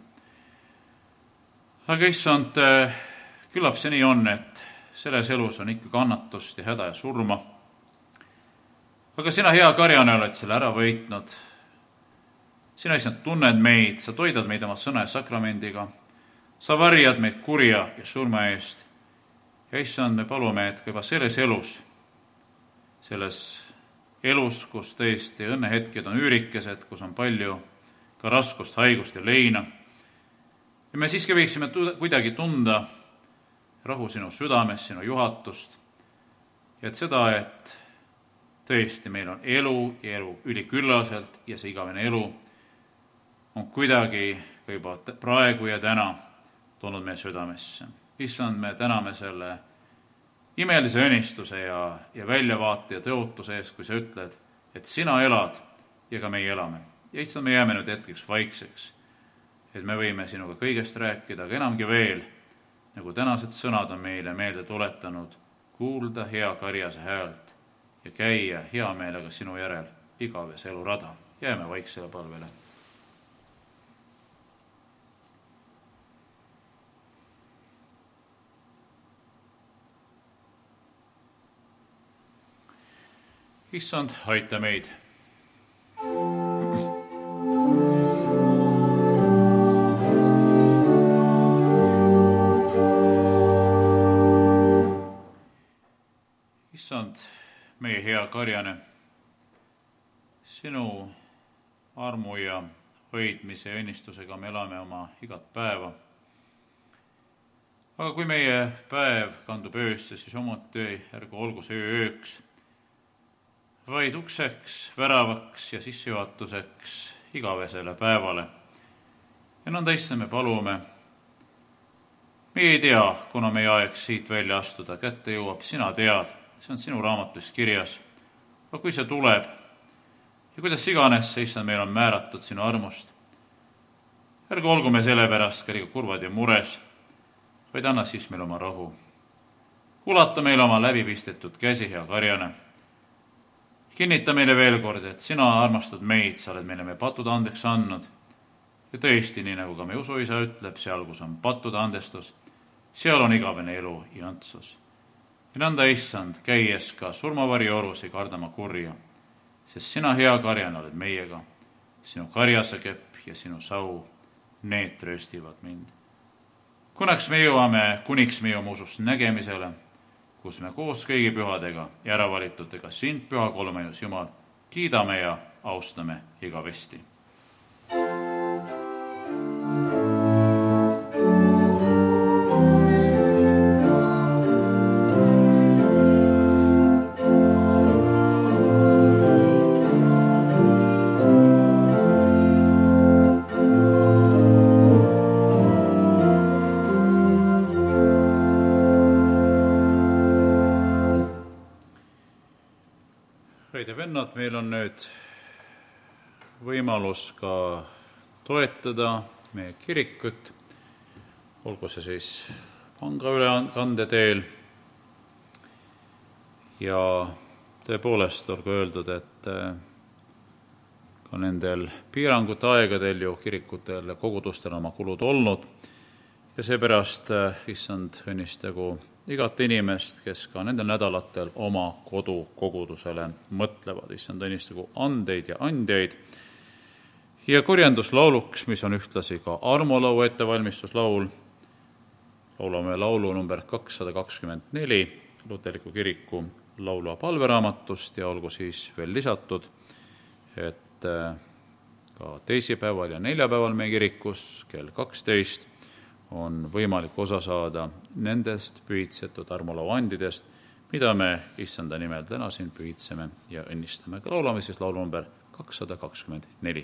Aga issand, küllap see nii on, et selles elus on ikka kannatust ja häda ja surma. Aga sina hea karjane oled selle ära võitnud. Sina issand tunned meid, sa toidad meid oma sõna ja sakramendiga. Sa varjad meid kurja ja surma eest. Ja issand, me palume, et ka juba selles elus, selles elus, kus tõesti õnnehetked on üürikesed, kus on palju ka raskust, haigust ja leina. Ja me siiski võiksime kuidagi tunda rahu sinu südames, sinu juhatust. Ja et seda, et tõesti meil on elu ja elu üliküllaselt ja see igavene elu on kuidagi ka juba praegu ja täna toonud meie südamesse. Issand, me täname selle imelise õnnistuse ja, ja väljavaate ja tõotuse eest, kui sa ütled, et sina elad ja ka meie elame. Ja issand, me jääme nüüd hetkeks vaikseks, et me võime sinuga kõigest rääkida, aga enamgi veel, nagu tänased sõnad on meile meelde tuletanud, kuulda hea karjase häält ja käia hea meelega sinu järel igaves elurada. Jääme vaiksele palvele. Issand, aita meid. Issand, meie hea karjane, sinu armu ja hoidmise ja õnnistusega me elame oma igat päeva. Aga kui meie päev kandub öösse, siis omuti ärgu olgu see öö ööks, vaid ukseks, väravaks ja sissejuhatuseks igavesele päevale. Ja nõnda, issand, me palume. Me ei tea, kuna meie aeg siit välja astuda kätte jõuab, sina tead, see on sinu raamatus kirjas. Aga kui see tuleb ja kuidas iganes see, issand, meil on määratud sinu armust, ärge olgu me selle pärast ka liiga kurvad ja mures, vaid anna siis meil oma rahu. Ulata meile oma läbipistetud käsi, hea karjane. Kinnita meile veel kord, et sina armastad meid, sa oled meile meie pattude andeks andnud. Ja tõesti, nii nagu ka me usuisa ütleb, seal, kus on pattude andestus, seal on igavene elu ja õndsus. Ja nõnda, issand, käies ka surmavari orus ei kardama kurja, sest sina, hea karjane, oled meiega. Sinu karjase kepp ja sinu sau, need trööstivad mind. Kunaks me jõuame, kuniks me jõuame usust nägemisele, kus me koos kõigi pühadega ja äravalitutega sind, püha kolmainus Jumal, kiidame ja austame igavesti. Vennad, meil on nüüd võimalus ka toetada meie kirikut, olgu see siis panga ülekande teel. Ja tõepoolest olgu öeldud, et ka nendel piirangute aegadel ju kirikutel kogudustel oma kulud olnud ja seepärast, issand, õnnistagu igat inimest, kes ka nendel nädalatel oma kodu kogudusele mõtlevad. Issand, õnnistagu andeid ja andjaid. Ja korjanduslauluks, mis on ühtlasi ka armolaulu ettevalmistuslaul, laulame laulu number kakssada kakskümmend neli Luterliku kiriku laulu- ja palveraamatust ja olgu siis veel lisatud, et ka teisipäeval ja neljapäeval meie kirikus kell kaksteist on võimalik osa saada nendest pühitsetud armolauandidest, mida me issanda nimel täna siin pühitseme ja õnnistame. Ka laulame siis laulu number kakssada kakskümmend neli.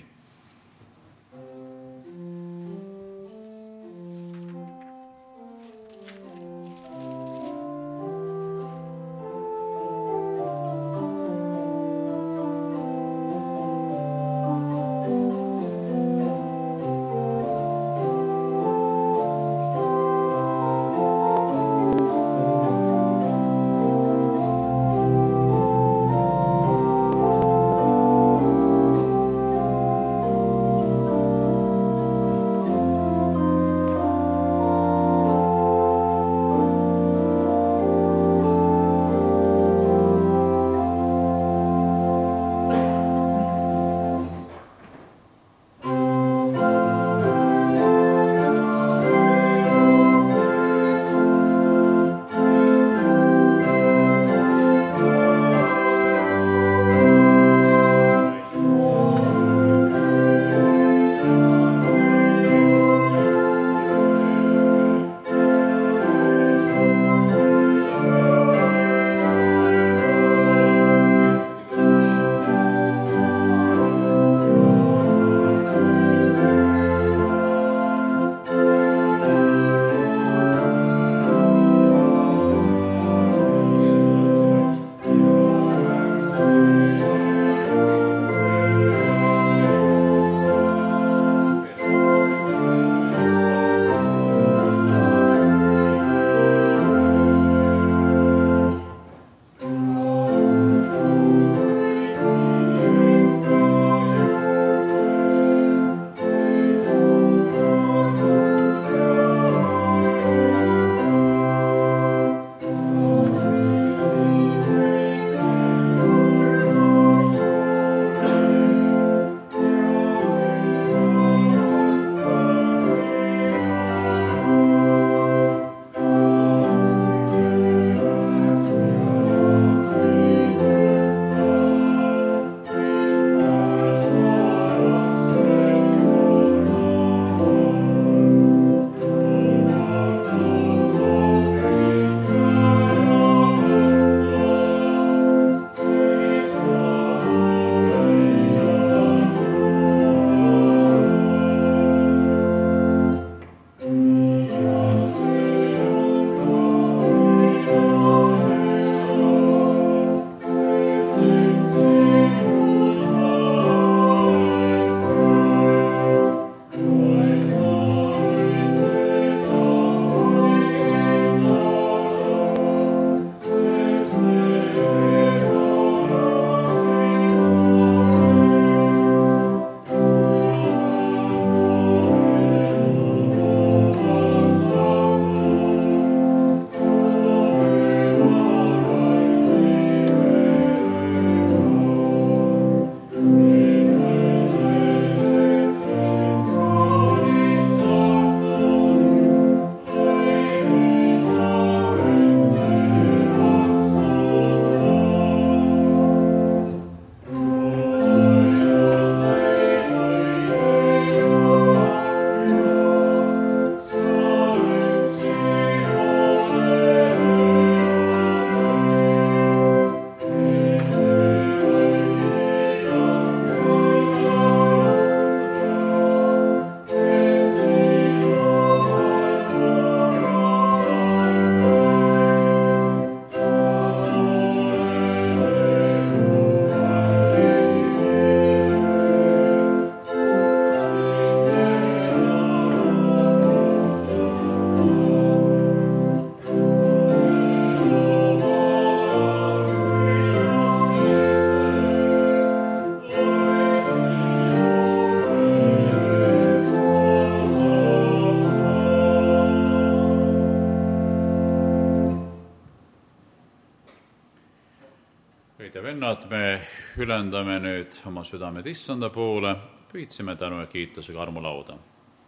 ülendame nüüd oma südamed issanda poole, püüdsime tänu ja kiitusega armulauda.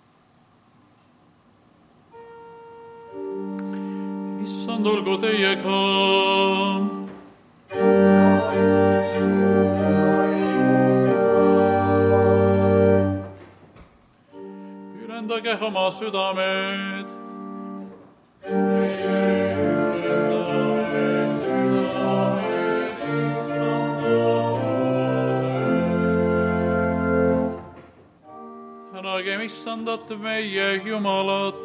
Issand olgu teiega. Ülendage oma südamed. Tänagem issandat meie Jumalat.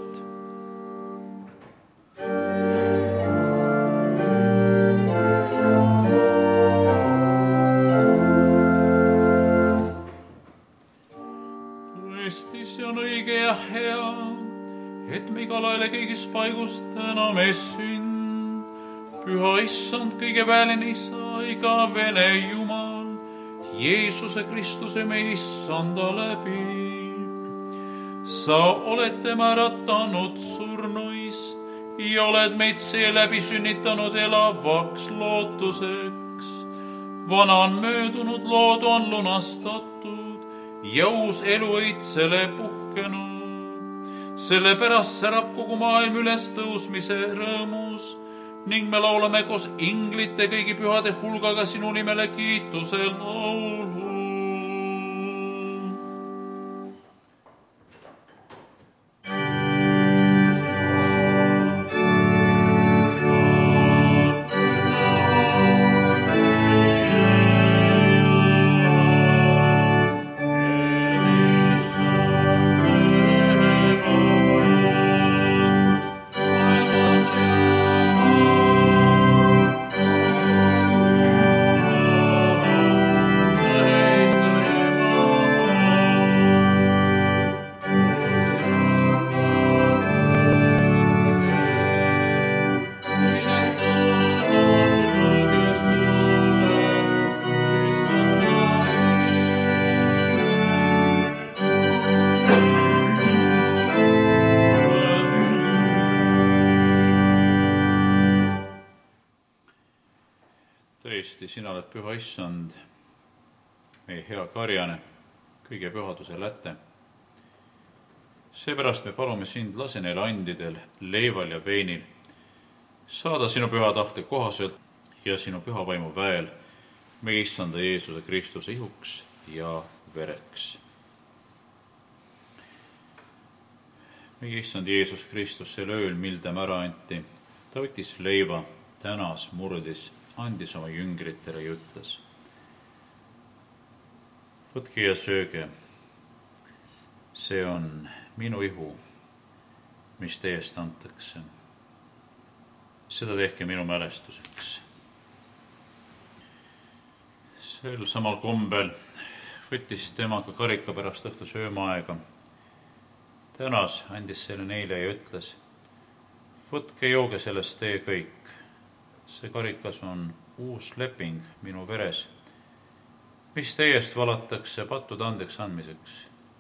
See on õige ja hea, et me igal ajal kõigis paigus täname sind. Püha issand, kõige väeline isa, igavene Jumal, Jeesuse Kristuse meie issanda läbi. Sa oled tema äratanud surnuist ja oled meid seeläbi sünnitanud elavaks lootuseks. Vana on möödunud, loodu on lunastatud ja uus elu õitsele puhkenud. Sellepärast särab kogu maailm üles tõusmise rõõmus ning me laulame koos inglite kõigi pühade hulgaga sinu nimele kiituse laulu. Tõesti, sina oled püha issand, meie hea karjane, kõige pühaduse läte. Seepärast me palume sind, lase neil andidel, leival ja veinil saada sinu püha tahte kohaselt ja sinu püha vaimu väel meie issanda Jeesuse Kristuse ihuks ja vereks. Meie issand Jeesus Kristus sel ööl, mil tema ära anti, ta võttis leiva, tänas, murdis, andis oma jüngritele ja ütles: võtke ja sööge, see on minu ihu, mis teie eest antakse. Seda tehke minu mälestuseks. Sel samal kombel võttis temaga karika pärast õhtu söömaaega. Tänas, andis selle neile ja ütles: võtke jooge sellest teie kõik. See karikas on uus leping minu veres, mis teie eest valatakse pattude andeks andmiseks.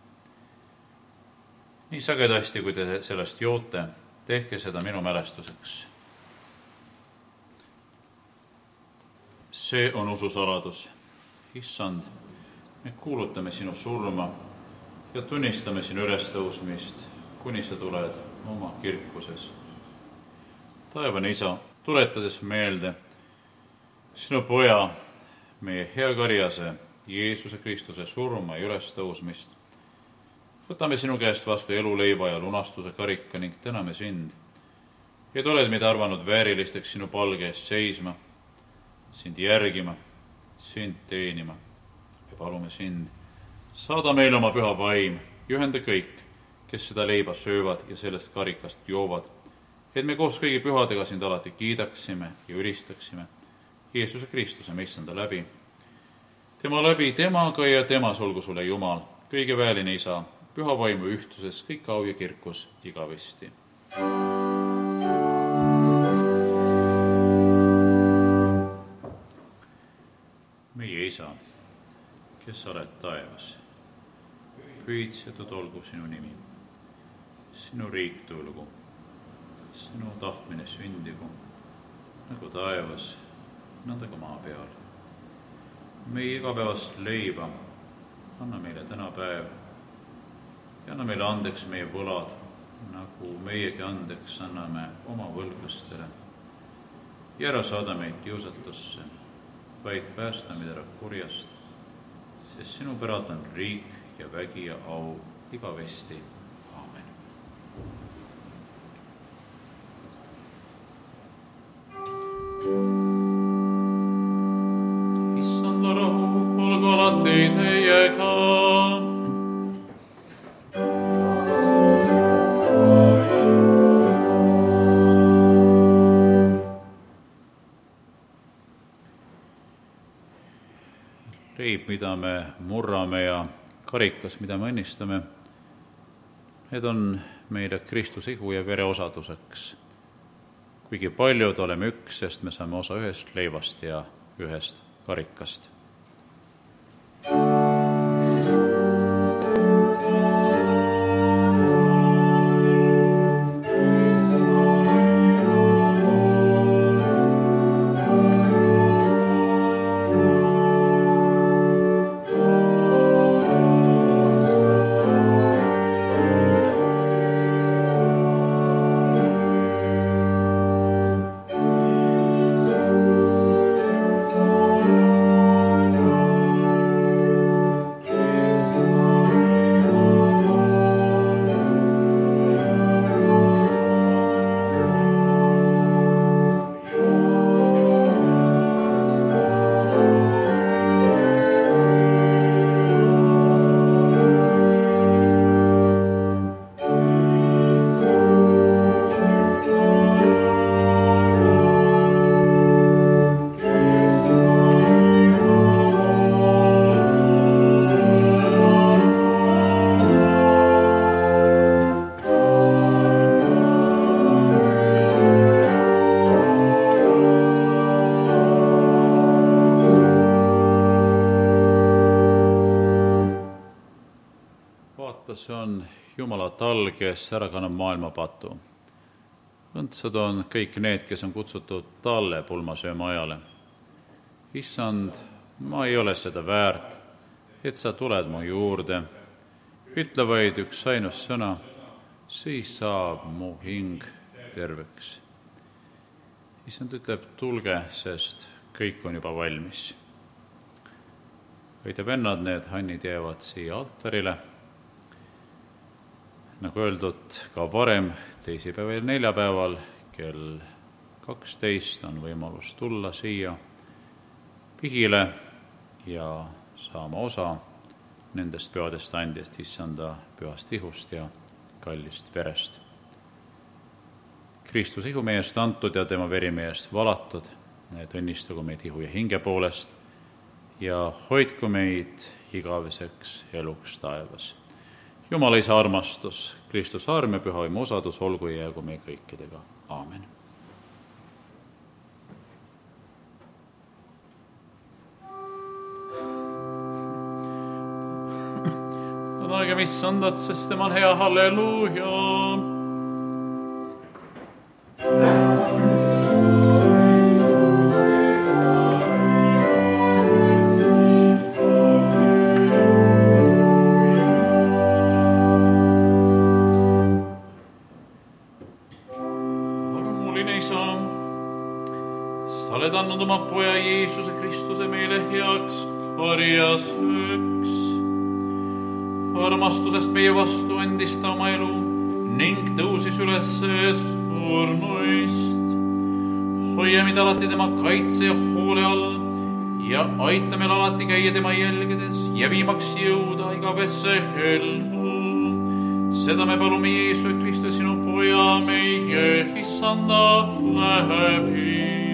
Nii sagedasti, kui te sellest joote, tehke seda minu mälestuseks. See on ususaladus. Issand, me kuulutame sinu surma ja tunnistame sinu ülestõusmist, kuni sa tuled oma kirkuses. Taevane isa, tuletades meelde sinu poja, meie hea karjase, Jeesuse Kristuse surma ja ülestõusmist, võtame sinu käest vastu eluleiva ja lunastuse karika ning täname sind, et oled meid arvanud väärilisteks sinu palge eest seisma, sind järgima, sind teenima ja palume sind, saada meile oma püha vaim, ühenda kõik, kes seda leiba söövad ja sellest karikast joovad, et me koos kõigi pühadega sind alati kiidaksime ja ülistaksime Jeesuse Kristuse meissanda läbi. Tema läbi, temaga ja temas olgu sulle Jumal, kõige väeline isa, püha vaimu ühtsuses, kõik au ja kirkus igavesti. Meie isa, kes sa oled taevas, pühitsetud olgu sinu nimi, sinu riik tulgu, sinu tahtmine sündigu, nagu taevas, nõnda ka maa peal. meie igapäevast leiba anna meile täna päev ja anna meile andeks meie võlad, nagu meiegi andeks anname oma võlglastele. Ja ära saada meid kiusatusse, vaid päästa meid ära kurjast, sest sinu päralt on riik ja vägi ja au igavesti. Aamen. Issanda rahu, olgu alati teiega. Leib, mida me murrame ja karikas, mida me õnnistame, need on meile Kristuse ihu ja vere osaduseks. Kuigi paljud oleme üks, sest me saame osa ühest leivast ja ühest karikast. See on Jumala tal, kes ära kannab maailma patu. Õndsad on kõik need, kes on kutsutud talle pulmasööma ajale. Issand, ma ei ole seda väärt, et sa tuled mu juurde. Ütle vaid üks ainus sõna, siis saab mu hing terveks. Issand ütleb, tulge, sest kõik on juba valmis. Õide vennad, need hannid jäävad siia altarile. Nagu öeldud, ka varem teisipäeval ja neljapäeval kell kaksteist on võimalus tulla siia pihile ja saama osa nendest pühadest andjast, issanda pühast ihust ja kallist verest. Kristus ihu meie eest antud ja tema veri meie eest valatud, need õnnistagu meid ihu ja hinge poolest ja hoidku meid igaveseks eluks taevas. Jumala isa armastus, Kristus arm ja püha vaimu osadus olgu ja jäägu meie kõikidega. Aamen. Tänagem issandat, sest tema on hea, halleluuja. Oma poja Jeesuse Kristuse meile heaks karjaseks. Armastusest meie vastu andis ta oma elu ning tõusis üles surnuist. Hoia meid alati tema kaitse ja hoole all ja aita meil alati käia tema jälgedes ja viimaks jõuda igavesse ellu. Seda me palume Jeesuse Kristuse sinu poja meie issanda läbi.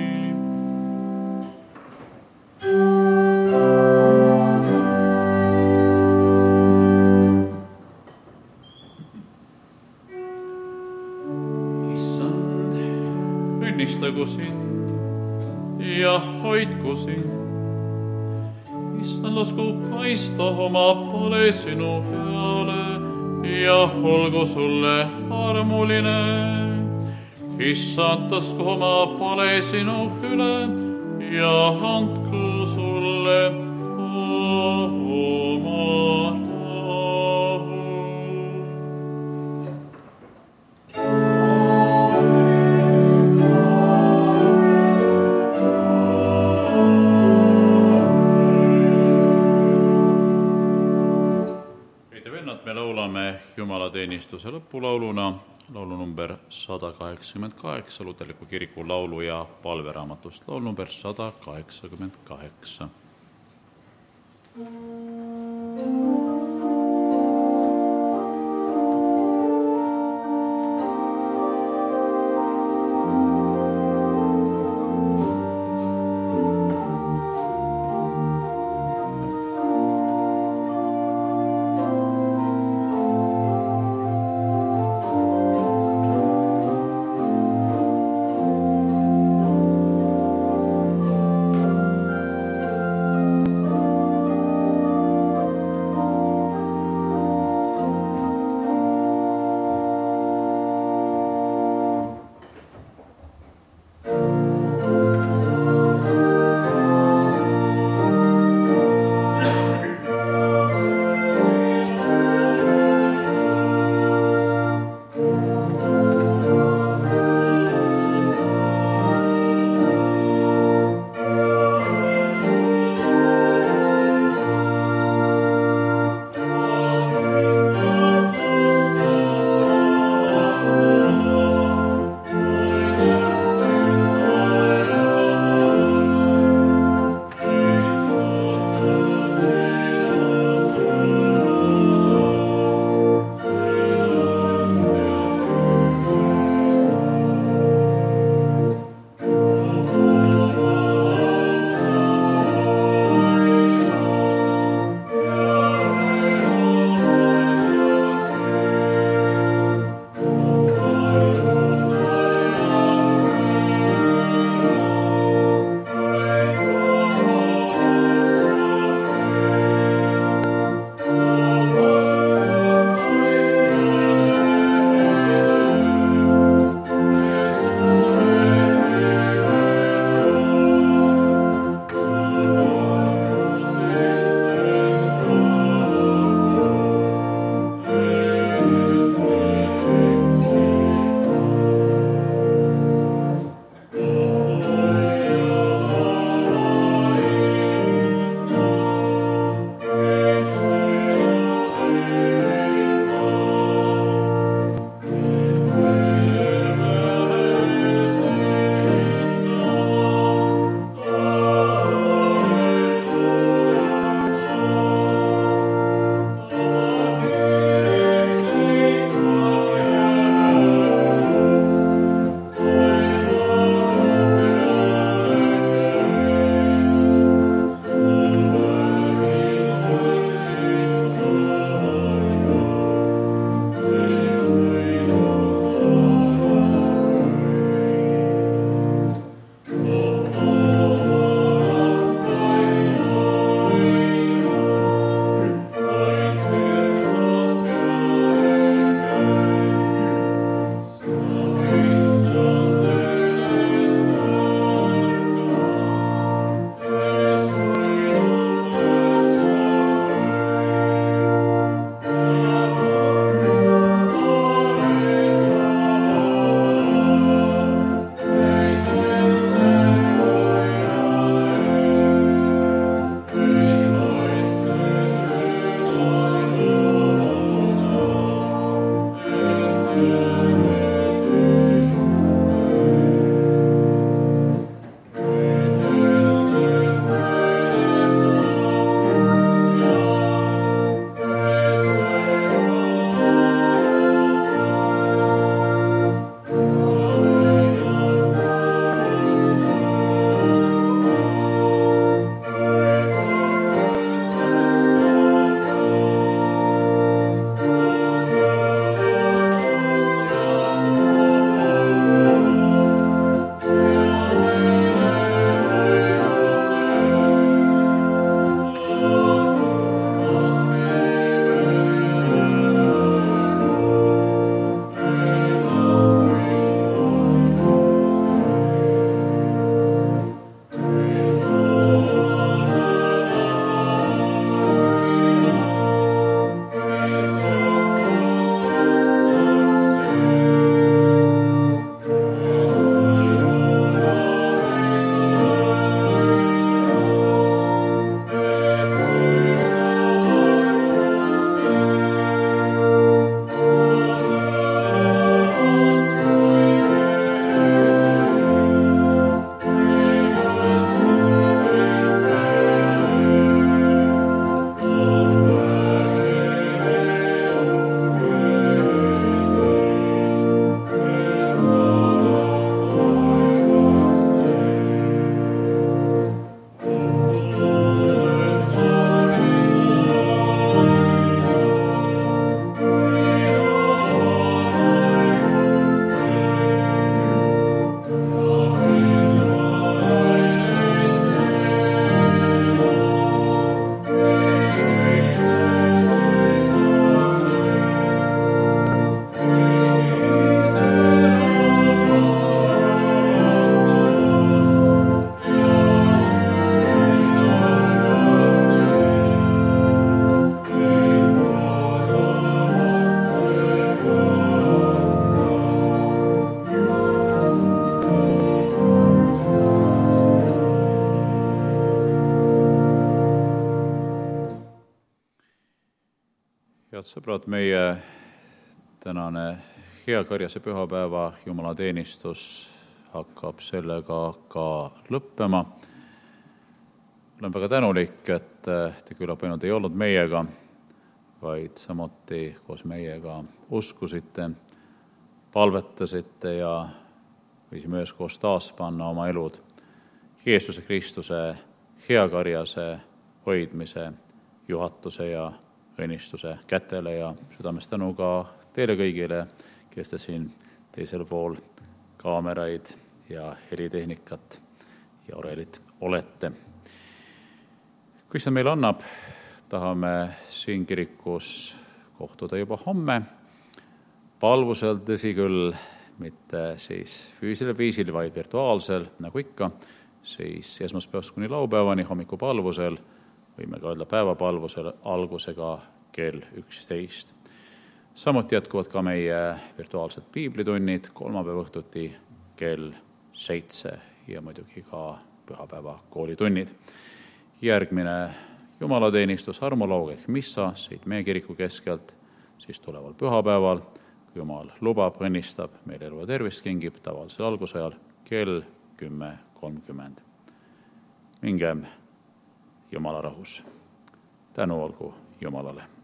Õnnistagu sind ja hoidku sind. Issand, lasku paista oma pale sinu peale ja olgu sulle armuline. Issand, tasku oma pale sinu üle ja andku sulle me laulame jumalateenistuse lõpulauluna laulu number sada kaheksakümmend kaheksa, Luterliku kiriku laulu- ja palveraamatust, laul number sada kaheksakümmend kaheksa. head sõbrad, meie tänane heakarjase pühapäeva jumalateenistus hakkab sellega ka lõppema. Olen väga tänulik, et te küllap ainult ei olnud meiega, vaid samuti koos meiega uskusite, palvetasite ja võisime üheskoos taas panna oma elud Jeesuse Kristuse heakarjase hoidmise, juhatuse ja õnnistuse kätele ja südamest tänu ka teile kõigile, kes te siin teisel pool kaameraid ja helitehnikat ja orelit olete. Kui see meile annab, tahame siin kirikus kohtuda juba homme, palvusel tõsi küll, mitte siis füüsilisel viisil, vaid virtuaalsel, nagu ikka, siis esmaspäevast kuni laupäevani hommikupalvusel, võime ka öelda päevapalvusel algusega kell üksteist. Samuti jätkuvad ka meie virtuaalsed piiblitunnid kolmapäeva õhtuti kell seitse ja muidugi ka pühapäeva koolitunnid. Järgmine jumalateenistus, armulaug ehk missa siit meie kiriku keskelt, siis tuleval pühapäeval, kui Jumal lubab, õnnistab, meil elu ja tervist kingib tavalisel algusajal kell kümme kolmkümmend. Mingem Jumala rahus. Tänu olgu Jumalale.